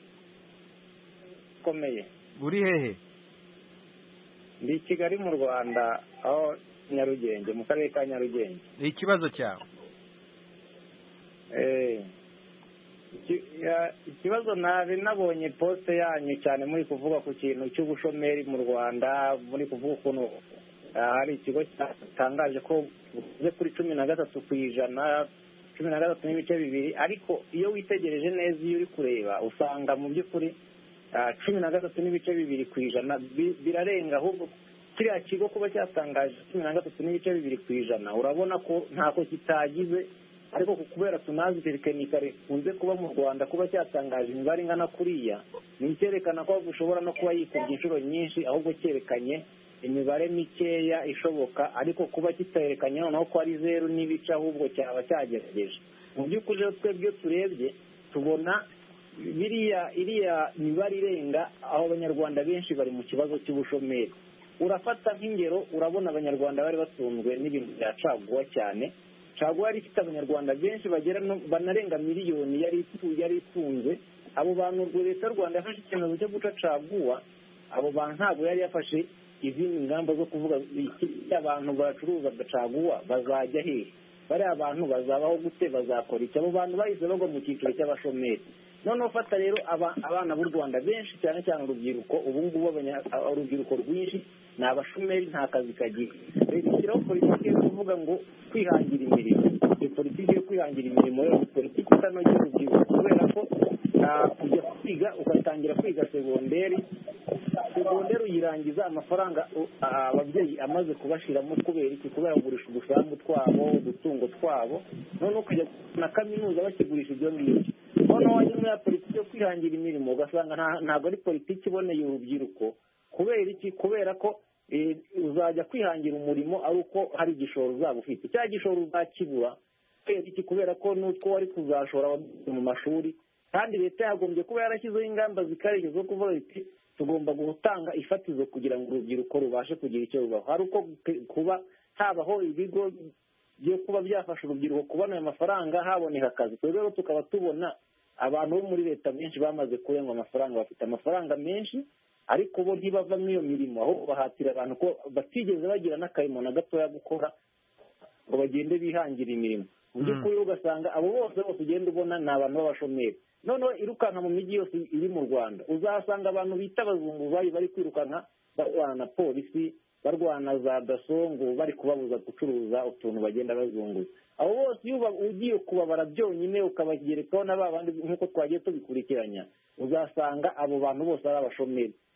S16: Komeye.
S1: Uri hehe?
S16: Ndi i Kigali mu Rwanda aho Nyarugenge mu karere ka Nyarugenge.
S1: Ikibazo cyawe?
S16: Eh ikibazo nabi nabonye poste yanyu cyane muri kuvuga ku kintu cy'ubushomeri mu Rwanda, muri kuvuga ukuntu hari ikigo cyatangaje ko uze kuri cumi na gatatu ku ijana cumi na gatatu n'ibice bibiri, ariko iyo witegereje neza iyo uri kureba usanga mu by'ukuri cumi na gatatu n'ibice bibiri ku ijana birarenga. Ahubwo kiriya kigo kuba cyatangaje cumi na gatatu n'ibice bibiri ku ijana urabona ko ntako kitagize, ariko kubera tunazi tekinikare kunze kuba mu Rwanda kuba cyatangaje imibare ingana kuriya ni icyerekana ko ushobora no kuba yikubye inshuro nyinshi, ahubwo cyerekanye imibare mikeya ishoboka, ariko kuba kiterekanye noneho ko ari zeru n'ibice ahubwo cyaba cyagerageje. Mu by'ukuri twebwe turebye tubona biriya iriya mibare irenga aho abanyarwanda benshi bari mu kibazo cy'ubushomeri. Urafata nk'ingero urabona abanyarwanda bari batunzwe n'ibintu bya caguwa cyane. Caguwa yari ifite abanyarwanda benshi bagera banarenga miliyoni yari yari itunze. Abo bantu urwo leta y'u Rwanda yafashe icyemezo cyo guca caguwa, abo bantu ntabwo yari yafashe izindi ngamba zo kuvuga abantu bacuruza caguwa bazajya hehe, bariya abantu bazabaho gute, bazakora iki? Abo bantu bahise bagwa mu cyiciro cy'abashomeri. Noneho fata rero abana b'u Rwanda benshi cyane cyane urubyiruko, ubu ngubu urubyiruko rwinshi ni abashomeri, nta kazi kagira. Leta ishyiraho politiki yo kuvuga ngo kwihangira imirimo. Iyo politiki yo kwihangira imirimo yo politiki itanogeye urubyiruko, kubera ko kujya kwiga ugatangira kwiga segonderi segonderi uyirangiza amafaranga ababyeyi amaze kubashiramo. Kubera iki? Kubera kugurisha udusambu twabo, udutungo twabo, noneho ukajya na kaminuza bakigurisha ibyo ngibyo. Noneho wanyuma ya politiki yo kwihangira imirimo ugasanga ntabwo ari politiki iboneye urubyiruko. Kubera iki? Kubera ko uzajya kwihangira umurimo ari uko hari igishoro uzaba ufite, cya gishoro uzakibura. Kubera iki? Kubera ko n'utwo wari kuzashora mu mashuri, kandi leta yagombye kuba yarashyizeho ingamba zikarishye zo kuvuga iti tugomba gutanga ifatizo kugira ngo urubyiruko rubashe kugira icyo rubaho. Hari uko kuba habaho ibigo byo kuba byafasha urubyiruko kubona ayo mafaranga, haboneka akazi. Rero tukaba tubona abantu bo muri leta benshi bamaze kurenga amafaranga, bafite amafaranga menshi, ariko bo ntibavamo iyo mirimo, aho bahatira abantu ko batigeze bagira n'akarimo na gatoya gukora ngo bagende bihangira imirimo. Mu by'ukuri ugasanga abo bose bose ugenda ubona ni abantu b'abashomeri. Noneho irukanka mu mijyi yose iri mu Rwanda uzasanga abantu bita abazunguzayi bari kwirukanka barwana na polisi, barwana za dasongo, bari kubabuza gucuruza utuntu bagenda bazunguza. Abo bose iyo ugiye kubabara byonyine ukabagerekaho na babandi nk'uko twagiye tubikurikiranya, uzasanga abo bantu bose ari abashomeri.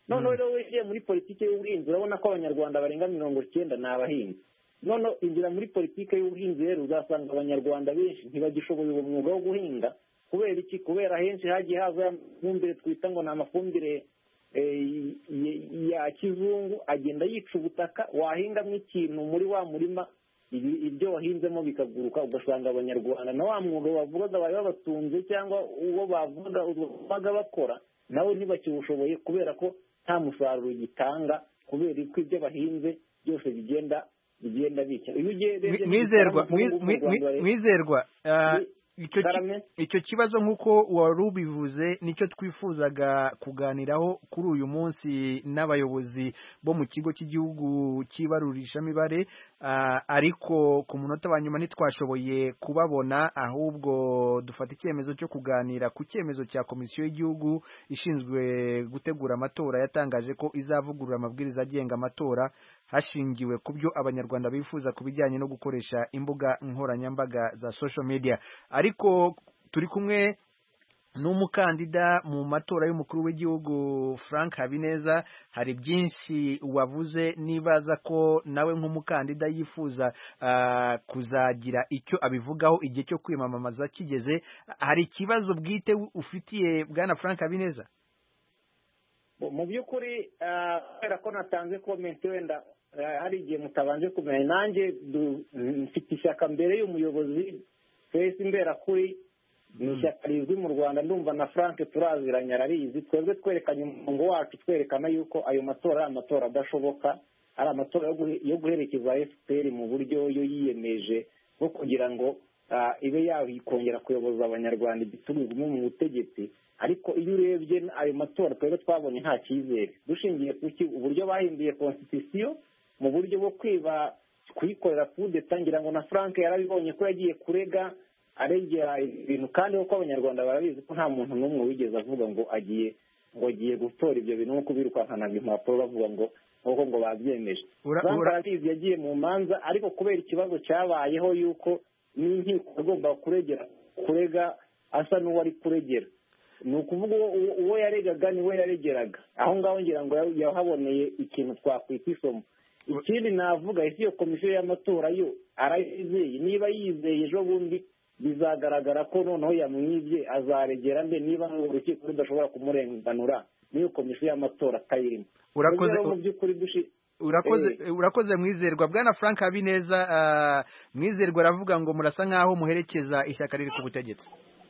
S16: noneho rero winjiye muri politiki y'ubuhinzi urabona ko abanyarwanda barenga mirongo icyenda ni abahinzi noneho injira muri politiki y'ubuhinzi rero uzasanga abanyarwanda benshi ntibagishoboye uwo mwuga wo guhinga kubera iki kubera henshi hagiye haza amafumbire twita ngo ni amafumbire ya kizungu agenda yica ubutaka wahingamo ikintu muri wa murima ibyo wahinzemo bikaguruka ugasanga abanyarwanda na wa mwuga bavugaga bari babatunze cyangwa uwo bavugaga bakora nawe ntibakiwushoboye kubera ko nta musaruro gitanga kubera ko ibyo bahinze byose bigenda bigenda bica
S1: mwizerwa mwizerwa icyo kibazo nk'uko wari ubivuze nicyo twifuzaga kuganiraho kuri uyu munsi n'abayobozi bo mu kigo cy'igihugu cy'ibarurishamibare ariko ku munota wa nyuma ntitwashoboye kubabona ahubwo dufata icyemezo cyo kuganira ku cyemezo cya komisiyo y'igihugu ishinzwe gutegura amatora yatangaje ko izavugurura amabwiriza agenga amatora hashingiwe ku byo abanyarwanda bifuza ku bijyanye no gukoresha imbuga nkoranyambaga za social media ariko turi kumwe n'umukandida mu matora y'umukuru w'igihugu Frank Habineza hari byinshi wavuze nibaza ko nawe nk'umukandida yifuza uh, kuzagira icyo abivugaho igihe cyo kwimamaza kigeze hari ikibazo bwite ufitiye bwana Frank Habineza
S16: mu by'ukuri kubera ko natanze komenti wenda hari igihe mutabanje kumenya nanjye mfite ishyaka mbere y'umuyobozi twese imbera kuri ni ishyaka rizwi mu Rwanda ndumva na Frank turaziranye ararizi twebwe twerekanye umurongo wacu twerekana yuko ayo matora ari amatora adashoboka ari amatora yo guherekeza F P R mu buryo yo yiyemeje bwo kugira ngo ibe yakongera kuyoboza abanyarwanda igitugu mu butegetsi ariko iyo urebye ayo matora twebwe twabonye nta cyizere dushingiye ku uburyo bahinduye constitution mu buryo bwo kwiba kuyikorera kudeta ngira ngo na Frank yarabibonye ko yagiye kurega aregera ibintu kandi uko abanyarwanda barabizi ko nta muntu n'umwe wigeze avuga ngo agiye ngo agiye gutora ibyo bintu nko kubirukankanaga impapuro bavuga ngo nk'uko ngo babyemeje Frank arabizi yagiye mu manza ariko kubera ikibazo cyabayeho yuko n'inkiko agomba kuregera kurega asa n'uwari kuregera ni ukuvuga uwo yaregaga niwe yaregeraga aho ngaho ngira ngo yahaboneye ikintu twakwita isomo ikindi navuga isi iyo komisiyo y'amatora yo arayizeye niba yizeye ejo bundi bizagaragara ko noneho yamwibye azaregera mbe niba urukiko rudashobora kumurenganura n'iyo komisiyo y'amatora atayirimo
S1: urakoze
S16: mu by'ukuri dushi
S1: urakoze urakoze mwizerwa bwana Frank Habineza mwizerwa aravuga ngo murasa nkaho muherekeza ishyaka riri ku butegetsi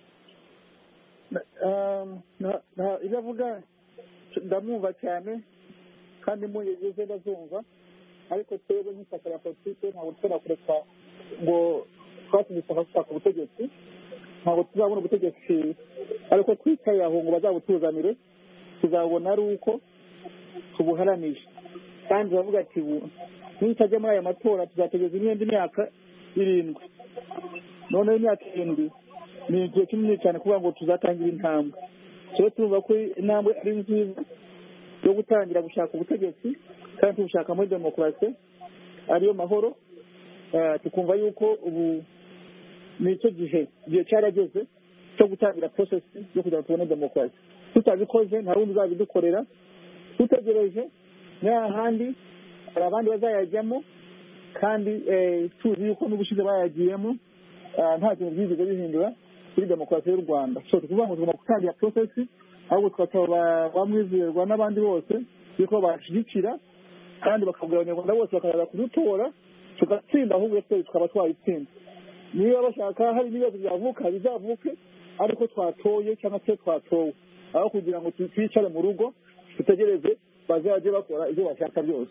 S4: ibyo avuga ndamwumva cyane kandi muyegeze ndazumva ariko twebwe nk'ishyaka rya politiki ntabwo dushobora kureka ngo twatse ishyaka gushaka ubutegetsi ntabwo tuzabona ubutegetsi ariko twicaye aho ngo bazabutuzanire tuzabona ari uko tubuharanije kandi baravuga ati nitajya muri aya matora tuzategereza imyenda imyaka irindwi noneho imyaka irindwi ni igihe kinini cyane kuvuga ngo tuzatangira intambwe tuba tumva ko intambwe ari nziza yo gutangira gushaka ubutegetsi kandi tubushaka muri demokarasi ariyo mahoro tukumva yuko ubu ni icyo gihe igihe cyarageze cyo gutangira porosesi yo kugira ngo tubone demokarasi tutabikoze nta wundi uzabidukorera dutegereje n'ahandi hari abandi bazayajyamo kandi tuzi yuko n'ubushize bayagiyemo nta kintu byigeze bihindura kuri demokarasi y'u Rwanda so tukuvuga ngo tugomba gutangira porosesi ahubwo tukasaba bamwizerwa n'abandi bose yuko bashyigikira kandi bakabwira abanyarwanda bose bakaza kudutora tugatsinda ahubwo twese tukaba twayitsinda niba bashaka hari n'ibibazo byavuka bizavuke ariko twatoye cyangwa se twatowe aho kugira ngo twicare mu rugo dutegereze bazajye bakora ibyo bashaka byose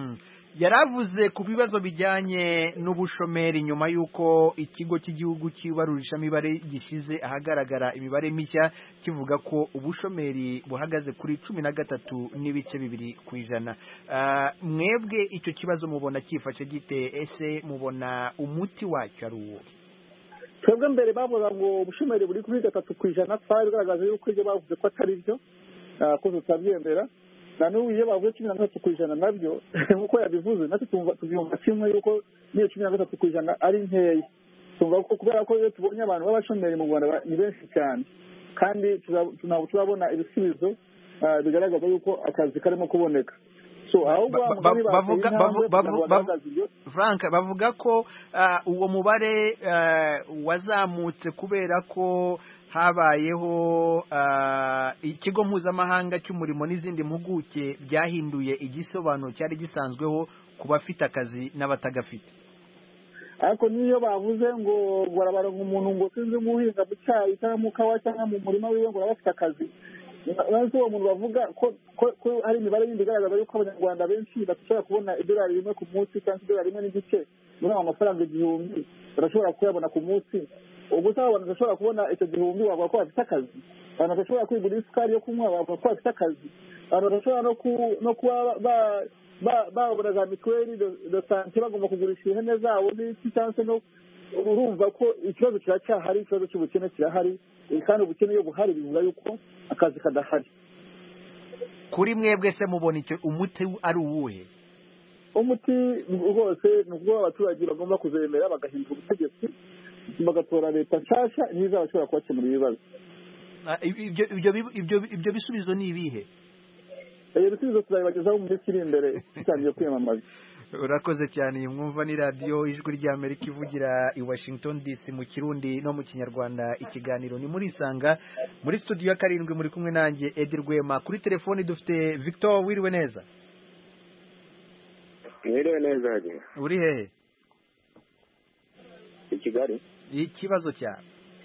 S1: yaravuze ku bibazo bijyanye n'ubushomeri nyuma y'uko ikigo cy'igihugu cy'ibarurishamibare gishyize ahagaragara imibare mishya kivuga ko ubushomeri buhagaze kuri cumi na gatatu n'ibice bibiri ku ijana mwebwe icyo kibazo mubona cyifashe gite ese mubona umuti wacyo ari uwo
S4: twebwe mbere bavuga ngo ubushomeri buri kuri gatatu ku ijana twari bigaragaza yuko ibyo bavuze ko atari byo ko tutabyemera na n'ubu iyo bavuye cumi na gatatu ku ijana nabyo nk'uko yabivuze natwe tubyumva kimwe yuko n'iyo cumi na gatatu ku ijana ari nkeya tumva ko kubera ko iyo tubonye abantu b'abashomeri mu Rwanda ni benshi cyane kandi ntabwo turabona ibisubizo bigaragaza yuko akazi karimo kuboneka.
S1: Frank bavuga ko uwo mubare wazamutse kubera ko habayeho ikigo mpuzamahanga cy'umurimo n'izindi mpuguke byahinduye igisobanuro cyari gisanzweho ku bafite akazi n'abatagafite.
S4: ariko niyo bavuze ngo barabaronka umuntu ngo sinzi guhinga mu cyayi cyangwa mu kawa cyangwa mu murima wiwe ngo arafite akazi, none uwo muntu bavuga ko hari imibare yindi igaragaza yuko abanyarwanda benshi badashobora kubona idolari rimwe ku munsi cyangwa idolari rimwe n'igice muri ayo mafaranga igihumbi barashobora kuyabona ku munsi. ubwo se abantu badashobora kubona icyo gihumbi bavuga ko bafite akazi, abantu badashobora kwigurira isukari yo kunywa bavuga ko bafite akazi, abantu badashobora no kuba babona za mituweli de sante bagomba kugurisha ihene zabo n'iki cyangwa se no urumva ko ikibazo kiracyahari, ikibazo cy'ubukene kirahari, kandi ubukene iyo buhari bivuga yuko akazi kadahari.
S1: Kuri mwebwe se mubona icyo umuti ari uwuhe?
S4: Umuti rwose ni ubwo abaturage bagomba kuzemera bagahindura ubutegetsi bagatora leta nshyashya niza bashobora kubakemura ibibazo.
S1: Ibyo bisubizo ni ibihe?
S4: Ibyo bisubizo tuzabibagezaho mu minsi iri imbere dutangiye kwiyamamaza.
S1: Urakoze cyane. Mwumva ni radiyo ijwi rya Amerika ivugira i Washington D C mu Kirundi no mu Kinyarwanda. Ikiganiro ni muri Isanga, muri studio ya karindwi muri kumwe nanjye Edi Rwema. Kuri telefoni dufite Victor. Wiriwe neza?
S17: Wiriwe neza hagiye.
S1: Uri hehe?
S17: I Kigali.
S1: Ikibazo cyawe?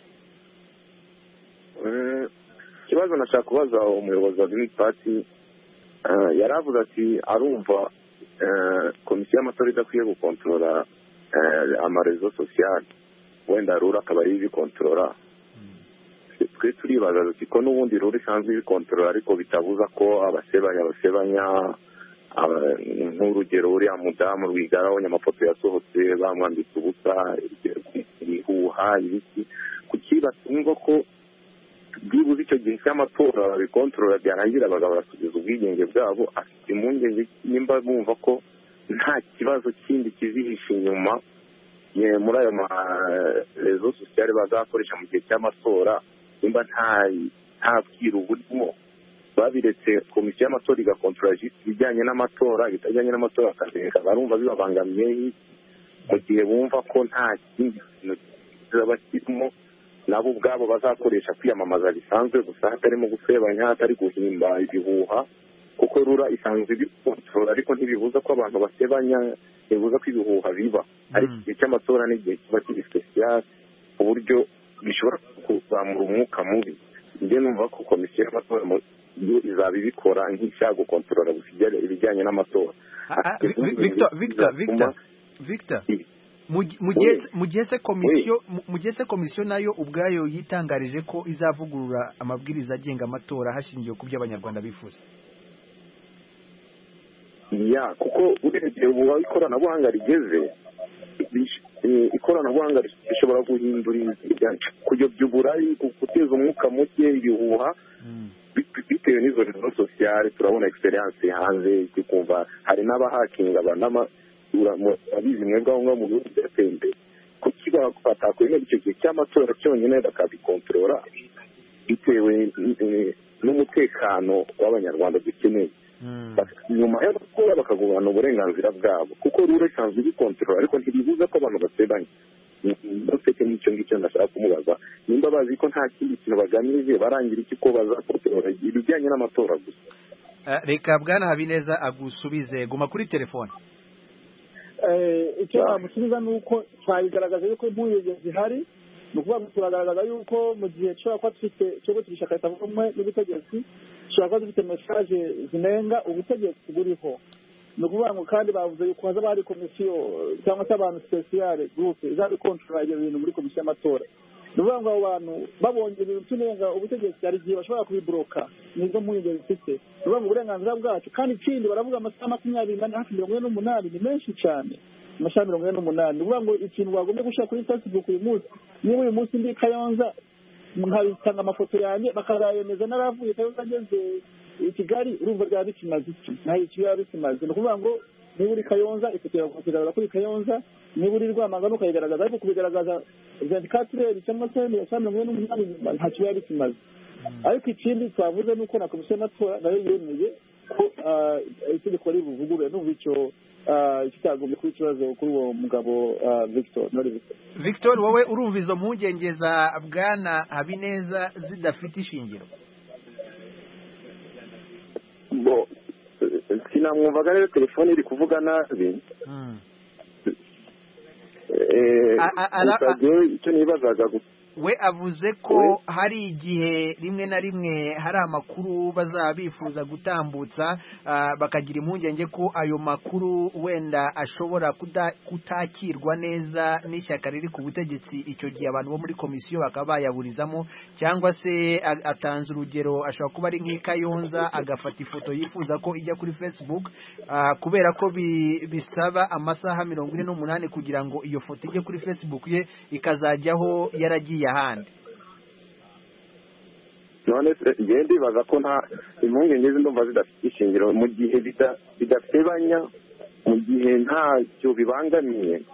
S17: Ikibazo nashaka kubaza umuyobozi wa Green Party, yaravuze ati arumva komisiyo y'amatora idakwiye gukontorora amarezo sosiyali, wenda rura akaba ari ibikontorora. Twe turibaza duti ko n'ubundi rura isanzwe ibikontorora ariko bitabuza ko abasebanya basebanya, nk'urugero uriya mudamu Rwigara abonye amafoto yasohotse bamwambitse ubusa, ibihuha ibiki, kuki batumva ko byibuze icyo gihe cy'amatora babikontorora byarangira bagabura kugeza ubwigenge bwabo. Afite impungenge nimba bumva ko nta kibazo kindi kizihisha inyuma muri ayo marezo sosiyali bazakoresha mu gihe cy'amatora, nimba nta bwiru burimo babiretse komisiyo y'amatora igakontorora ibijyanye n'amatora, bitajyanye n'amatora akazereka barumva bibabangamiye mu gihe bumva ko nta kindi kintu kizaba kirimo nabo ubwabo bazakoresha kwiyamamaza bisanzwe gusa hatarimo gusebanya, hatari guhimba ibihuha, kuko rura isanzwe ibikontorora ariko ntibibuza ko abantu basebanya, ntibibuza ko ibihuha biba. ariko igihe cy'amatora n'igihe kiba kiri spesiyali ku buryo bishobora kuzamura umwuka mubi. njye numva ko komisiyo y'amatora yo izaba ibikora nk'ishaka gukontorora gusa ibijyanye n'amatora.
S1: Victor Victor Victor Victor mu gihe se komisiyo mu gihe se komisiyo nayo ubwayo yitangarije ko izavugurura amabwiriza agenga amatora hashingiwe ku byo abanyarwanda bifuza.
S17: ya kuko urebye ubu ikoranabuhanga rigeze, ikoranabuhanga rishobora guhindura kuyobya uburayi, guteza umwuka muke, ibihuha bitewe n'izo rezo sosiyale. turabona experience hanze tukumva hari n'abahakinga abanama abizi mwebwe aho ngaho mu bihugu byateye imbere. kuki batakwemera icyo gihe cy'amatora cyonyine bakabikontorora bitewe n'umutekano w'abanyarwanda dukeneye. nyuma yo gukora bakagumana uburenganzira bwabo, kuko rura isanzwe ibikontorora ariko ntibibuza ko abantu basebanya. ndetse n'icyo ngicyo ndashaka kumubaza, nimba bazi ko nta kindi kintu bagamije barangira iki ko bazakontorora ibijyanye n'amatora gusa.
S1: Reka Bwana Habineza agusubize, guma kuri telefone.
S4: icyo bamusubiza ni uko twabigaragaza yuko impungenge zihari, ni ukuvuga ngo turagaragaza yuko mu gihe dushobora kuba dufite cyo guturisha akarita rumwe n'ubutegetsi, dushobora kuba dufite mesaje zinenga ubutegetsi buriho. ni ukuvuga ngo kandi bavuze yuko hazaba hari komisiyo cyangwa se abantu spesiyale gurupe izaba ikontorora ibyo bintu muri komisiyo y'amatora. ni ukuvuga ngo abo bantu babonye ibintu tunenga ubutegetsi hari igihe bashobora kubiburoka, nizo mpungenge zifite. ni ukuvuga ngo uburenganzira bwacu, kandi ikindi baravuga amasaha makumyabiri n'ane hafi mirongo ine n'umunani ni menshi cyane, amasaha mirongo ine n'umunani. ni ukuvuga ngo ikintu bagombye gushyira kuri Facebook uyu munsi, niba uyu munsi ndi Kayonza nkabitanga amafoto yanjye bakazayemeza n'aravuye Kayonza ageze i Kigali, urumva byaba bikimaze iki? nta ikiba bikimaze. ni ukuvuga ngo niba uri Kayonza ifoto yawe ukayigaragaza kuri Kayonza, niba uri Rwamagana ukayigaragaza, ariko kubigaragaza vingt-quatre heures cyangwa se mirongo ine n'umunani nta kiba bikimaze. ariko ikindi twavuze ni uko na komisiyo y'amatora nayo yemeye ko itegeko rivugurura n'ubu icyo kitagombye kuba ikibazo kuri uwo mugabo Victor
S1: Victor wowe urumva izo mpungenge za bwana Habineza zidafite ishingiro?
S17: bo sinamwumvaga rero telefone iri kuvuga nabi icyo nibazaga
S1: we avuze ko hari igihe rimwe na rimwe hari amakuru bazaba bifuza gutambutsa bakagira impungenge ko ayo makuru wenda ashobora kutakirwa neza n'ishyaka riri ku butegetsi, icyo gihe abantu bo muri komisiyo bakaba bayaburizamo, cyangwa se atanze urugero ashobora kuba ari nk'Ikayonza agafata ifoto yifuza ko ijya kuri Facebook kubera ko bisaba amasaha mirongo ine n'umunani kugira ngo iyo foto ijye kuri Facebook ye ikazajyaho yaragiye ahandi.
S17: none ngiye ndibaza ko nta impungenge ndumva zidafite ishingiro mu gihe bidasebanya, mu gihe ntacyo bibangamiye,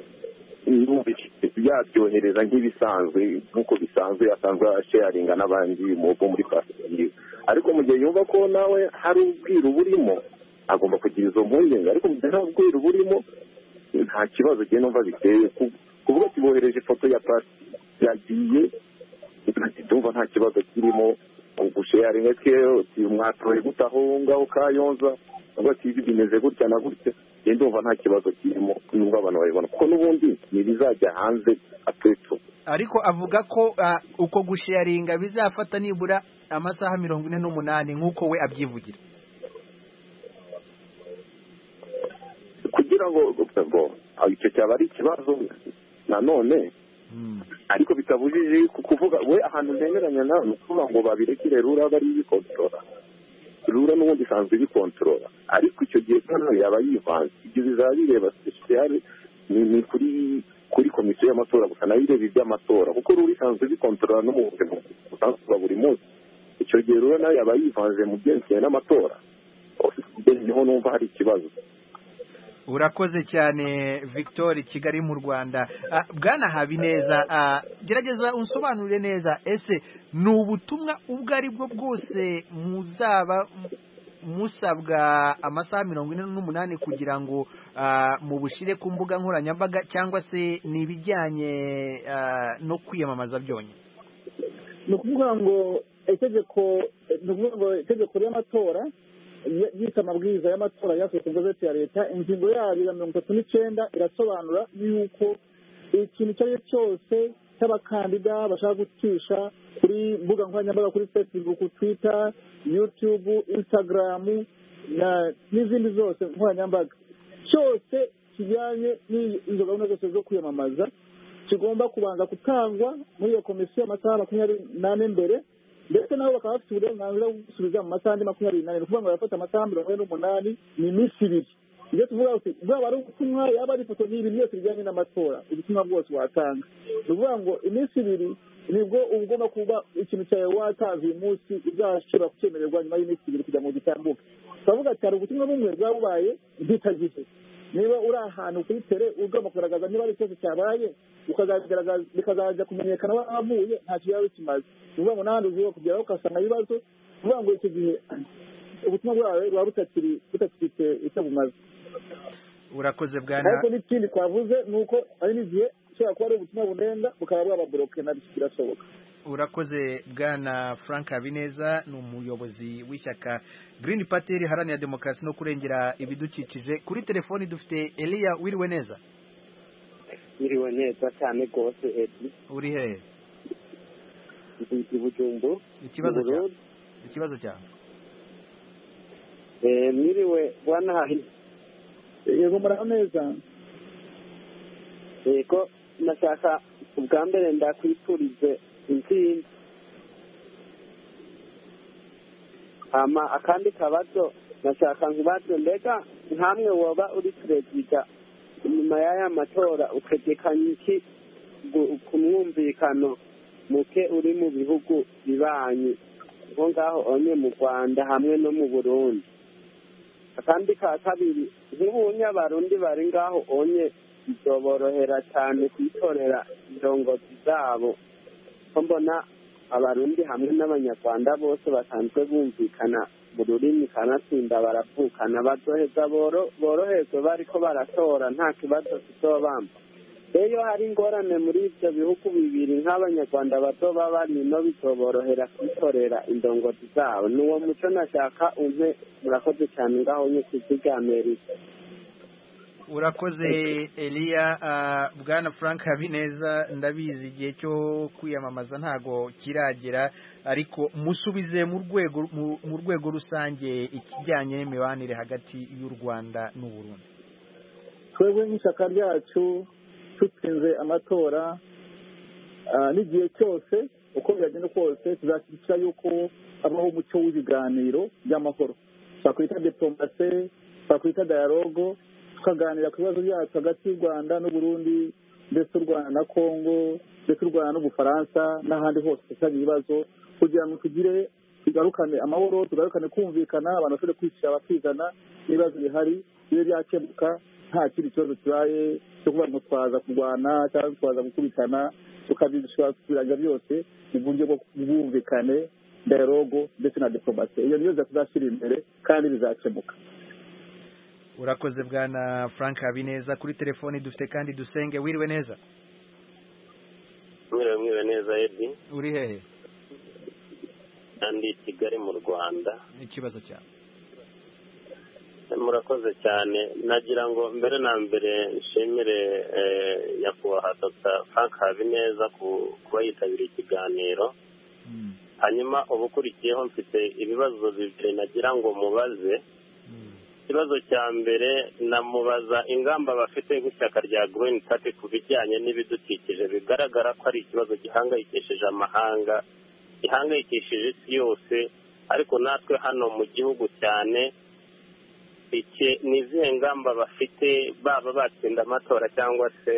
S17: byabyohereza nk'ibisanzwe nk'uko bisanzwe asanzwe asharinga n'abandi bo muri pasiyo, ariko mu gihe yumva ko nawe hari ubwiru burimo agomba kugira izo mpungenge, ariko mu gihe nta bwiru burimo nta kibazo gihe numva biteye kuvuga kibohereje ifoto ya pasi yagiye ndumva nta kibazo kirimo gusharinga ke mwatoye gutaho ngaho Kayonza ngo tibi bimeze gutya na gutya, ndumva nta kibazo kirimo nubwo abantu babibona kuko n'ubundi nibizajya hanze apeto.
S1: Ariko avuga ko uko gusharinga bizafata nibura amasaha mirongo ine n'umunani nk'uko we abyivugira,
S17: kugira ngo ngo icyo cyaba ari ikibazo nanone, ariko bitabujije kuvuga we ahantu ntemeranya nawe ni ukuvuga ngo babirekere rura bari bikontorora, rura n'ubundi isanzwe bikontorora, ariko icyo gihe nawe yaba yivanze, ibyo bizaba bireba special ni kuri kuri komisiyo y'amatora gusa nayo ireba iby'amatora kuko rura isanzwe bikontorora no mu buzima busanzwe buri munsi, icyo gihe rura nayo yaba yivanze mu byerekeye n'amatora, niho numva hari ikibazo.
S1: Urakoze cyane Victor Kigali mu Rwanda. Bwana Habineza, gerageza unsobanurire neza, ese ni ubutumwa ubwo ari bwo bwose muzaba musabwa amasaha mirongo ine n'umunani kugira ngo mubushire ku mbuga nkoranyambaga, cyangwa se ni ibijyanye no kwiyamamaza byonyine?
S4: Ni ukuvuga ngo itegeko ni ukuvuga ngo itegeko ry'amatora yita amabwiriza y'amatora yasohotse mu gazeti ya leta, ingingo yayo ya mirongo itatu n'icyenda irasobanura yuko ikintu icyo ari cyo cyose cy'abakandida bashaka gucisha kuri mbuga nkoranyambaga, kuri Facebook, Twitter, YouTube, Instagram n'izindi zose nkoranyambaga, cyose kijyanye n'izo gahunda zose zo kwiyamamaza kigomba kubanza gutangwa muri iyo komisiyo amasaha makumyabiri n'ane mbere, ndetse nabo bakaba bafite uburenganzira bwo gusubiza mu masaha andi makumyabiri n'ane, ni ukuvuga ngo barafata amasaha mirongo ine n'umunani ni iminsi ibiri. Ibyo tuvuga uti bwaba ari ubutumwa yaba ari ifoto n'ibintu byose bijyanye n'amatora, ubutumwa bwose watanga, ni ukuvuga ngo iminsi ibiri nibwo uba ugomba kuba ikintu cyawe watanze uyu munsi uzashobora kucyemererwa nyuma y'iminsi ibiri kugira ngo gitambuke. Turavuga ati hari ubutumwa bumwe bwaba bubaye bwitagize, niba uri ahantu kuri tere ugomba kugaragaza niba ari ikibazo cyabaye ukazagaragaza bikazajya kumenyekana wavuye nta kibazo kimaze, ni ukuvuga ngo n'ahandi ugiye kugeraho ugasanga ibibazo, ni ukuvuga ngo icyo gihe ubutumwa bwawe buba butakiri butakifite icyo bumaze.
S1: Urakoze bwana.
S4: Ariko n'ikindi twavuze ni uko hari n'igihe ushobora kuba ari ubutumwa bunenga bukaba bwababoroke nabyo birashoboka.
S1: Urakoze bwana Frank Habineza, ni umuyobozi w'ishyaka Green Party riharanira demokarasi no kurengera ibidukikije. Kuri telefoni dufite Elia. Wiriwe neza?
S18: Wiriwe neza cyane rwose Edi.
S1: Uri hehe?
S18: Ndi Bujumbura.
S1: Ikibazo cyawe? Ikibazo cyawe?
S18: Eh, mwiriwe bwana Hahi.
S4: Yego muraho neza.
S18: Yego nashaka ubwa mbere ndakwifurize intsinzi. Ama akandi kabazo nashaka nkubaze, mbega nkamwe woba uri perezida nyuma y'aya matora utegekanye iki ku mwumvikano muke uri mu bihugu bibanyi nko ngaho onye mu Rwanda hamwe no mu Burundi? Akandi ka kabiri, nk'ubunya abarundi bari ngaho onye bizoborohera cyane kwitorera indongozi zabo, ko mbona abarundi hamwe n'abanyarwanda bose basanzwe bumvikana mu rurimi kanatsinda baravukana bazoheza boroherwe bariko baratora nta kibazo kizobamba. Iyo hari ingorane muri ibyo bihugu bibiri nk'abanyarwanda bazoba banino bizoborohera kwitorera indongozi zabo. ni uwo muco nashaka umpe. Murakoze cyane ngaho nye ku ijwi rya Amerika.
S1: Urakoze Elia. uh, Bwana Frank Habineza, ndabizi igihe cyo kwiyamamaza ntago kiragera, ariko musubize mu rwego mu rwego rusange ikijyanye n'imibanire hagati y'u Rwanda n'u Burundi.
S4: Twebwe nk'ishyaka ryacu tutsinze amatora n'igihe cyose uko byagenda kose tuzashyigikira yuko habaho umuco w'ibiganiro by'amahoro, twakwita diplomasi, twakwita dialogue, tukaganira ku bibazo byacu hagati y'u Rwanda n'u Burundi, ndetse u Rwanda na Congo, ndetse u Rwanda n'Ubufaransa n'ahandi hose tutagira ibibazo, kugira ngo tugire tugarukane amahoro, tugarukane kumvikana, abantu bashobore kwishyira bakizana n'ibibazo bihari bibe byakemuka, nta kindi kibazo kibaye cyo kuba ngo twaza kurwana cyangwa twaza gukubitana, tukabishobora kubiranga byose mu buryo bwo bwumvikane, dialogue ndetse na diplomasi. Iyo niyo tuzashyira imbere kandi bizakemuka.
S1: Urakoze Bwana Frank Habineza. Kuri telefoni dufite kandi Dusenge. Wiriwe neza?
S19: Mwiriwe mwiriwe neza Edi.
S1: Uri hehe?
S19: Ndi Kigali mu Rwanda.
S1: Ikibazo cyawe?
S19: Murakoze cyane. Nagira ngo mbere na mbere nshimire nyakubahwa Dr Frank Habineza kuba yitabiriye ikiganiro. Hanyuma ubukurikiyeho mfite ibibazo bibiri nagira ngo mubaze. Ikibazo cya mbere namubaza ingamba bafite nk'ishyaka rya Green Party ku bijyanye n'ibidukikije. Bigaragara ko ari ikibazo gihangayikishije amahanga, gihangayikishije isi yose, ariko natwe hano mu gihugu cyane. Iki ni izihe ngamba bafite, baba batsinda amatora cyangwa se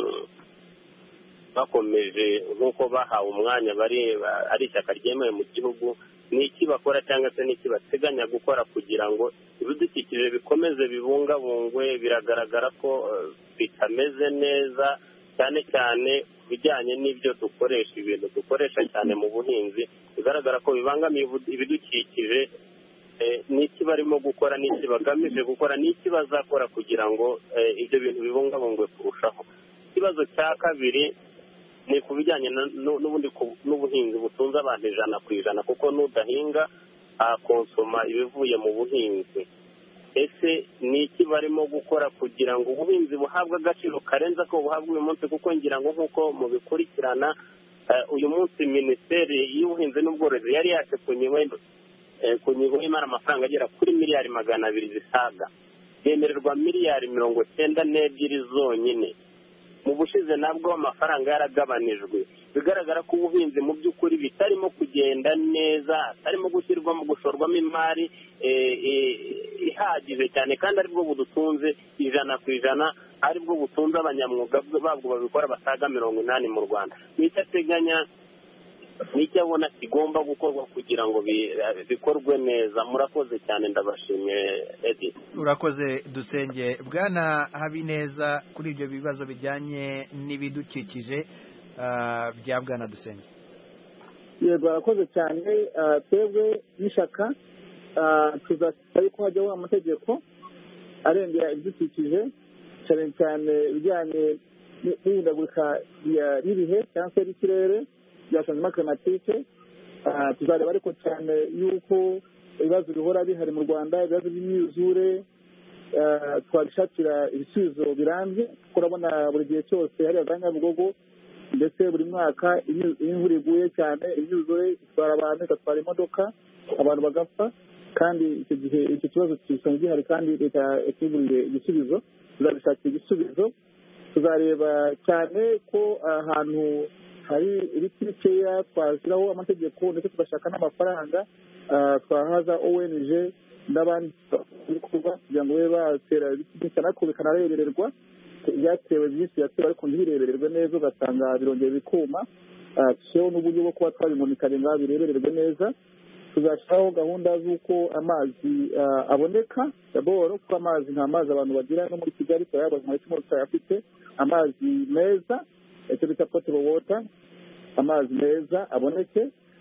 S19: bakomeje nk'uko bahawe umwanya bari ari ishyaka ryemewe mu gihugu, ni iki bakora cyangwa se ni iki bateganya gukora kugira ngo ibidukikije bikomeze bibungabungwe? Biragaragara ko bitameze neza, cyane cyane bijyanye n'ibyo dukoresha, ibintu dukoresha cyane mu buhinzi, bigaragara ko bibangamiye ibidukikije. N'iki barimo gukora, n'iki bagamije gukora, n'iki bazakora kugira ngo ibyo bintu bibungabungwe kurushaho? Ikibazo cya kabiri ni ku bijyanye n'ubundi n'ubuhinzi butunze abantu ijana ku ijana, kuko n'udahinga akonsoma ibivuye mu buhinzi. Ese ni iki barimo gukora kugira ngo ubuhinzi buhabwe agaciro karenze ko buhabwa uyu munsi? Kuko ngira ngo nk'uko mubikurikirana, uyu munsi Minisiteri y'Ubuhinzi n'Ubworozi yari yaje ku nyigo y'imari amafaranga agera kuri miliyari magana abiri zisaga, yemererwa miliyari mirongo cyenda n'ebyiri zonyine. Mu bushize nabwo amafaranga yaragabanijwe. Bigaragara ko ubuhinzi mu by'ukuri bitarimo kugenda neza, harimo gushyirwamo gushorwamo imari ihagije cyane, kandi aribwo budutunze ijana ku ijana, aribwo butunze abanyamwuga babwo babikora basaga mirongo inani mu Rwanda. Nicyo ateganya, nicyo abona kigomba gukorwa kugira ngo bikorwe neza. Murakoze cyane, ndabashimiye Edi.
S1: Urakoze Dusenge. Bwana Habineza, kuri ibyo bibazo bijyanye n'ibidukikije bya Bwana Dusenge.
S4: Yego, arakoze cyane. Twebwe n'ishyaka tuzasaba ko hajyaho amategeko arengera ibidukikije, cyane cyane ibijyanye n'ihindagurika ry'ibihe cyangwa se n'ikirere bya changement climatique. Tuzareba ariko cyane yuko ibibazo bihora bihari mu Rwanda, ibibazo by'imyuzure, twabishakira ibisubizo birambye, kuko urabona buri gihe cyose hari za Nyabugogo, ndetse buri mwaka iyo imvura iguye cyane imyuzure itwara abantu, igatwara imodoka, abantu bagapfa, kandi icyo gihe icyo kibazo kisanzwe gihari kandi leta yatuburiye igisubizo. Tuzabishakira igisubizo. Tuzareba cyane ko ahantu hari ibiti bikeya twashyiraho amategeko, ndetse tugashaka n'amafaranga twahaza O N G n'abandi bikorwa kugira ngo babe batera ibiti byinshi, ariko bikanarebererwa. Ibyatewe byinshi yatewe ariko ntibirebererwe neza, ugasanga birongera bikuma. Dushyiraho n'uburyo bwo kuba twabimonikanya birebererwe neza. Tuzashyiraho gahunda z'uko amazi aboneka daboro, kuko amazi nta mazi abantu bagira no muri Kigali turayabaza nka kimwe tutayafite. Amazi meza, icyo bita potable water, amazi meza aboneke.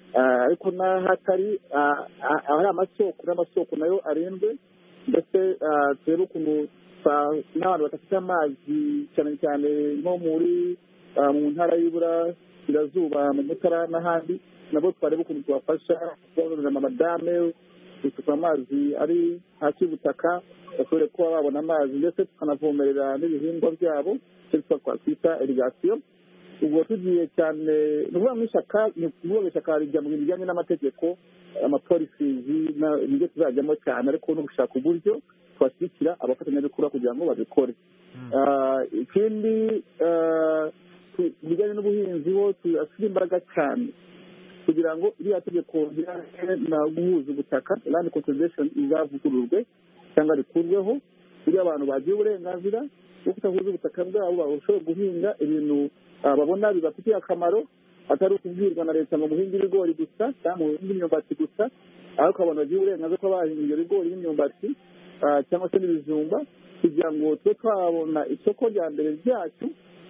S4: ariko n'ahatari ahari amasoko n'amasoko nayo arindwe ndetse turebe ukuntu n'abantu badafite amazi cyane cyane nko muri mu ntara y'Iburasirazuba mu Mutara n'ahandi nabo twareba ukuntu tubafasha kubonera amadame gusukura amazi ari hasi y'ubutaka bashobore kuba babona amazi ndetse tukanavomerera n'ibihingwa byabo icyo twakwita irigasiyo. ubwo tugiye cyane ni ukuvuga ngo ishyaka ni ukuvuga ishyaka rijya mu bintu bijyanye n'amategeko amapolisizi nibyo tuzajyamo cyane ariko no gushaka uburyo twashyigikira abafatanyabikorwa kugira ngo babikore. ikindi mu bijyanye n'ubuhinzi ho turashyira imbaraga cyane kugira ngo iriya tegeko rijyanye na guhuza ubutaka land conservation izavugururwe cyangwa rikurweho kugira abantu bagiye uburenganzira bwo kutahuza ubutaka bwabo bashobora guhinga ibintu babona bibafitiye akamaro atari ukubwirwa na leta ngo muhinge ibigori gusa cyangwa muhinge imyumbati gusa ariko abantu bagiye uburenganzira ko bahinga ibyo bigori n'imyumbati cyangwa se n'ibijumba kugira ngo tube twabona isoko rya mbere ryacu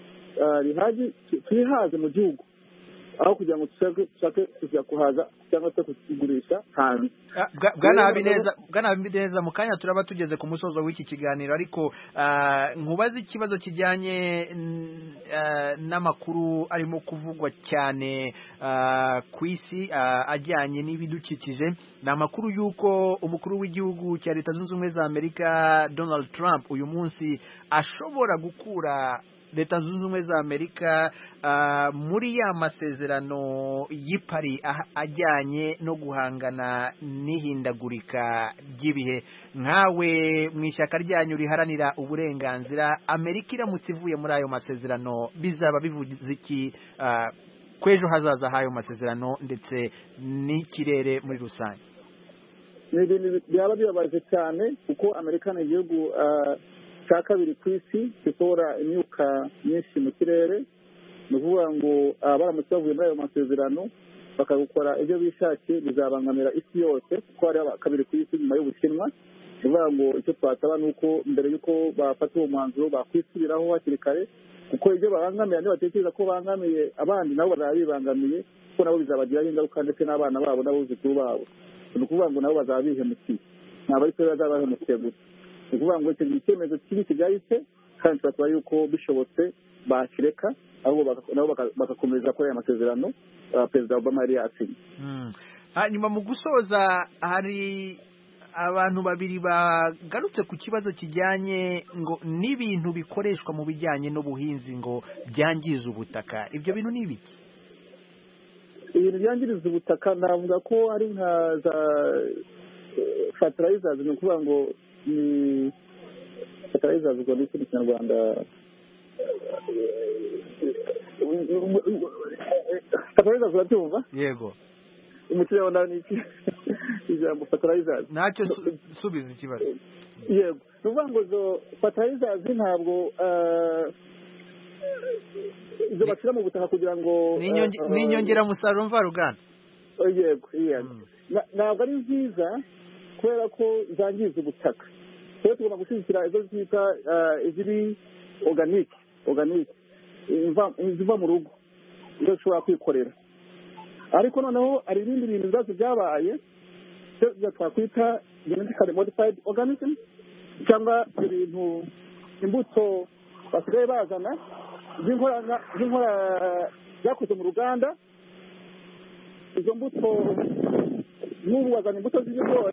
S4: turihaze mu gihugu aho kugira ngo dushake kujya kuhaza cyangwa se kukigurisha hanze.
S1: Bwana Habineza mu kanya turaba tugeze ku musozo w'iki kiganiro ariko nkubaze ikibazo kijyanye n'amakuru arimo kuvugwa cyane ku isi ajyanye n'ibidukikije. Ni amakuru y'uko umukuru w'igihugu cya Leta Zunze Ubumwe za Amerika Donald Trump uyu munsi ashobora gukura Leta Zunze Ubumwe za Amerika muri ya masezerano y'ipari ajyanye no guhangana n'ihindagurika ry'ibihe. Nkawe mu ishyaka ryanyu riharanira uburenganzira, Amerika iramutse ivuye muri ayo masezerano bizaba bivuze iki kw'ejo hazaza h'ayo masezerano ndetse n'ikirere muri rusange?
S4: Ni ibintu byaba bibabaje cyane kuko Amerika ni igihugu cya kabiri ku isi gisohora imyuka myinshi mu kirere. Ni ukuvuga ngo baramutse bavuye muri ayo masezerano bakagukora ibyo bishakiye bizabangamira isi yose kuko hari kabiri ku isi nyuma y'Ubushinwa. Ni ukuvuga ngo icyo twasaba ni uko mbere y'uko bafata uwo mwanzuro bakwisubiraho hakiri kare kuko ibyo babangamira nibatekereza ko bangamiye abandi nabo bazaba bibangamiye kuko nabo bizabagiraho ingaruka ndetse n'abana babo n'abuzukuru babo. Ni ukuvuga ngo nabo bazaba bihemukiye, ntabwo ari twe bazaba bahemukiye gusa. Ni ukuvuga ngo icyo icyemezo kibi kigahise kandi turasaba yuko bishobotse bakireka ahubwo nabo bagakomeza kuri aya masezerano Perezida Obama yari yasinye.
S1: Hanyuma mu gusoza hari abantu babiri bagarutse ku kibazo kijyanye ngo n'ibintu bikoreshwa mu bijyanye n'ubuhinzi ngo byangiza ubutaka. Ibyo bintu ni ibiki?
S4: Ibintu byangiriza ubutaka navuga ko ari nka za fertilizers, ni ukuvuga ngo ni fertilizers ubwo ni mu Kinyarwanda fertilizers urabyumva?
S1: Yego.
S4: Umukiriya wa nani iki ijambo fertilizers
S1: ntacyo subiza ikibazo.
S4: Yego, ni ukuvuga ngo zo fertilizers ntabwo izo bashyira mu butaka kugira ngo
S1: ni inyongeramusaruro mvaruganda.
S4: Yego, yego, ntabwo ari nziza kubera ko zangiza ubutaka. Rero tugomba gushyigikira izo twita iziri organique organique ziva mu rugo izo dushobora kwikorera. Ariko noneho hari ibindi bintu bibazo byabaye byo twakwita genetically modified organism cyangwa ibintu imbuto basigaye bazana z'inkora zakoze mu ruganda. Izo mbuto n'ubu bazana imbuto z'ibigori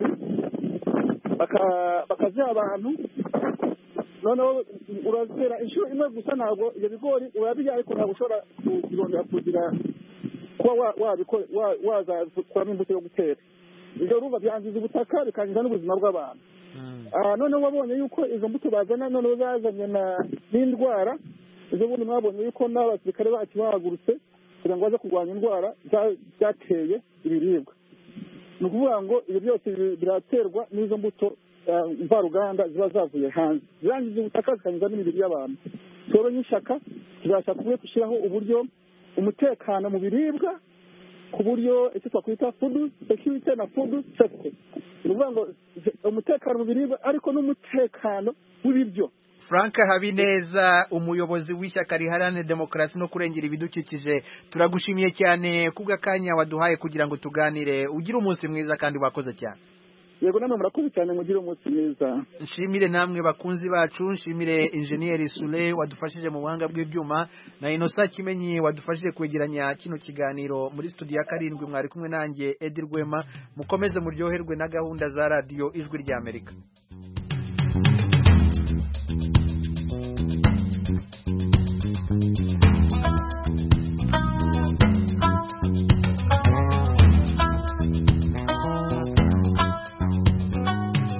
S4: bakaziha abantu, noneho urazitera inshuro imwe gusa, ntabwo ibyo bigori urabirya ariko ntabwo ushobora kuzongera kugira kuba wazakuramo imbuto yo gutera. Ibyo urumva byangiza ubutaka bikangiza n'ubuzima bw'abantu. Noneho wabonye yuko izo mbuto bazana noneho zazanye n'indwara. Izo bundi mwabonye yuko n'abasirikare bacu bahagurutse kugira ngo baze kurwanya indwara byateye ibiribwa. Ni ukuvuga ngo ibyo byose biraterwa n'izo mbuto mvaruganda ziba zavuye hanze, zirangiza ubutaka zikangiza n'imibiri y'abantu. Twebwe nk'ishyaka tubasha kuba gushyiraho uburyo umutekano mu biribwa ku buryo icyo twakwita food security na food safety. Ni ukuvuga ngo umutekano mu biribwa ariko n'umutekano w'ibiryo
S1: Frank Habineza umuyobozi w'ishyaka riharanira demokarasi no kurengera ibidukikije turagushimiye cyane kubw'akanya waduhaye kugira ngo tuganire ugire umunsi mwiza kandi wakoze cyane.
S4: Yego namwe murakoze cyane mugire umunsi mwiza.
S1: Nshimire namwe bakunzi bacu, nshimire Engineer Sule wadufashije mu buhanga bw'ibyuma na Innocent Kimenyi wadufashije kwegeranya kino kiganiro muri studio ya karindwi mwari kumwe nanjye Edir Rwema mukomeze muryoherwe na gahunda za radio Ijwi ry'Amerika.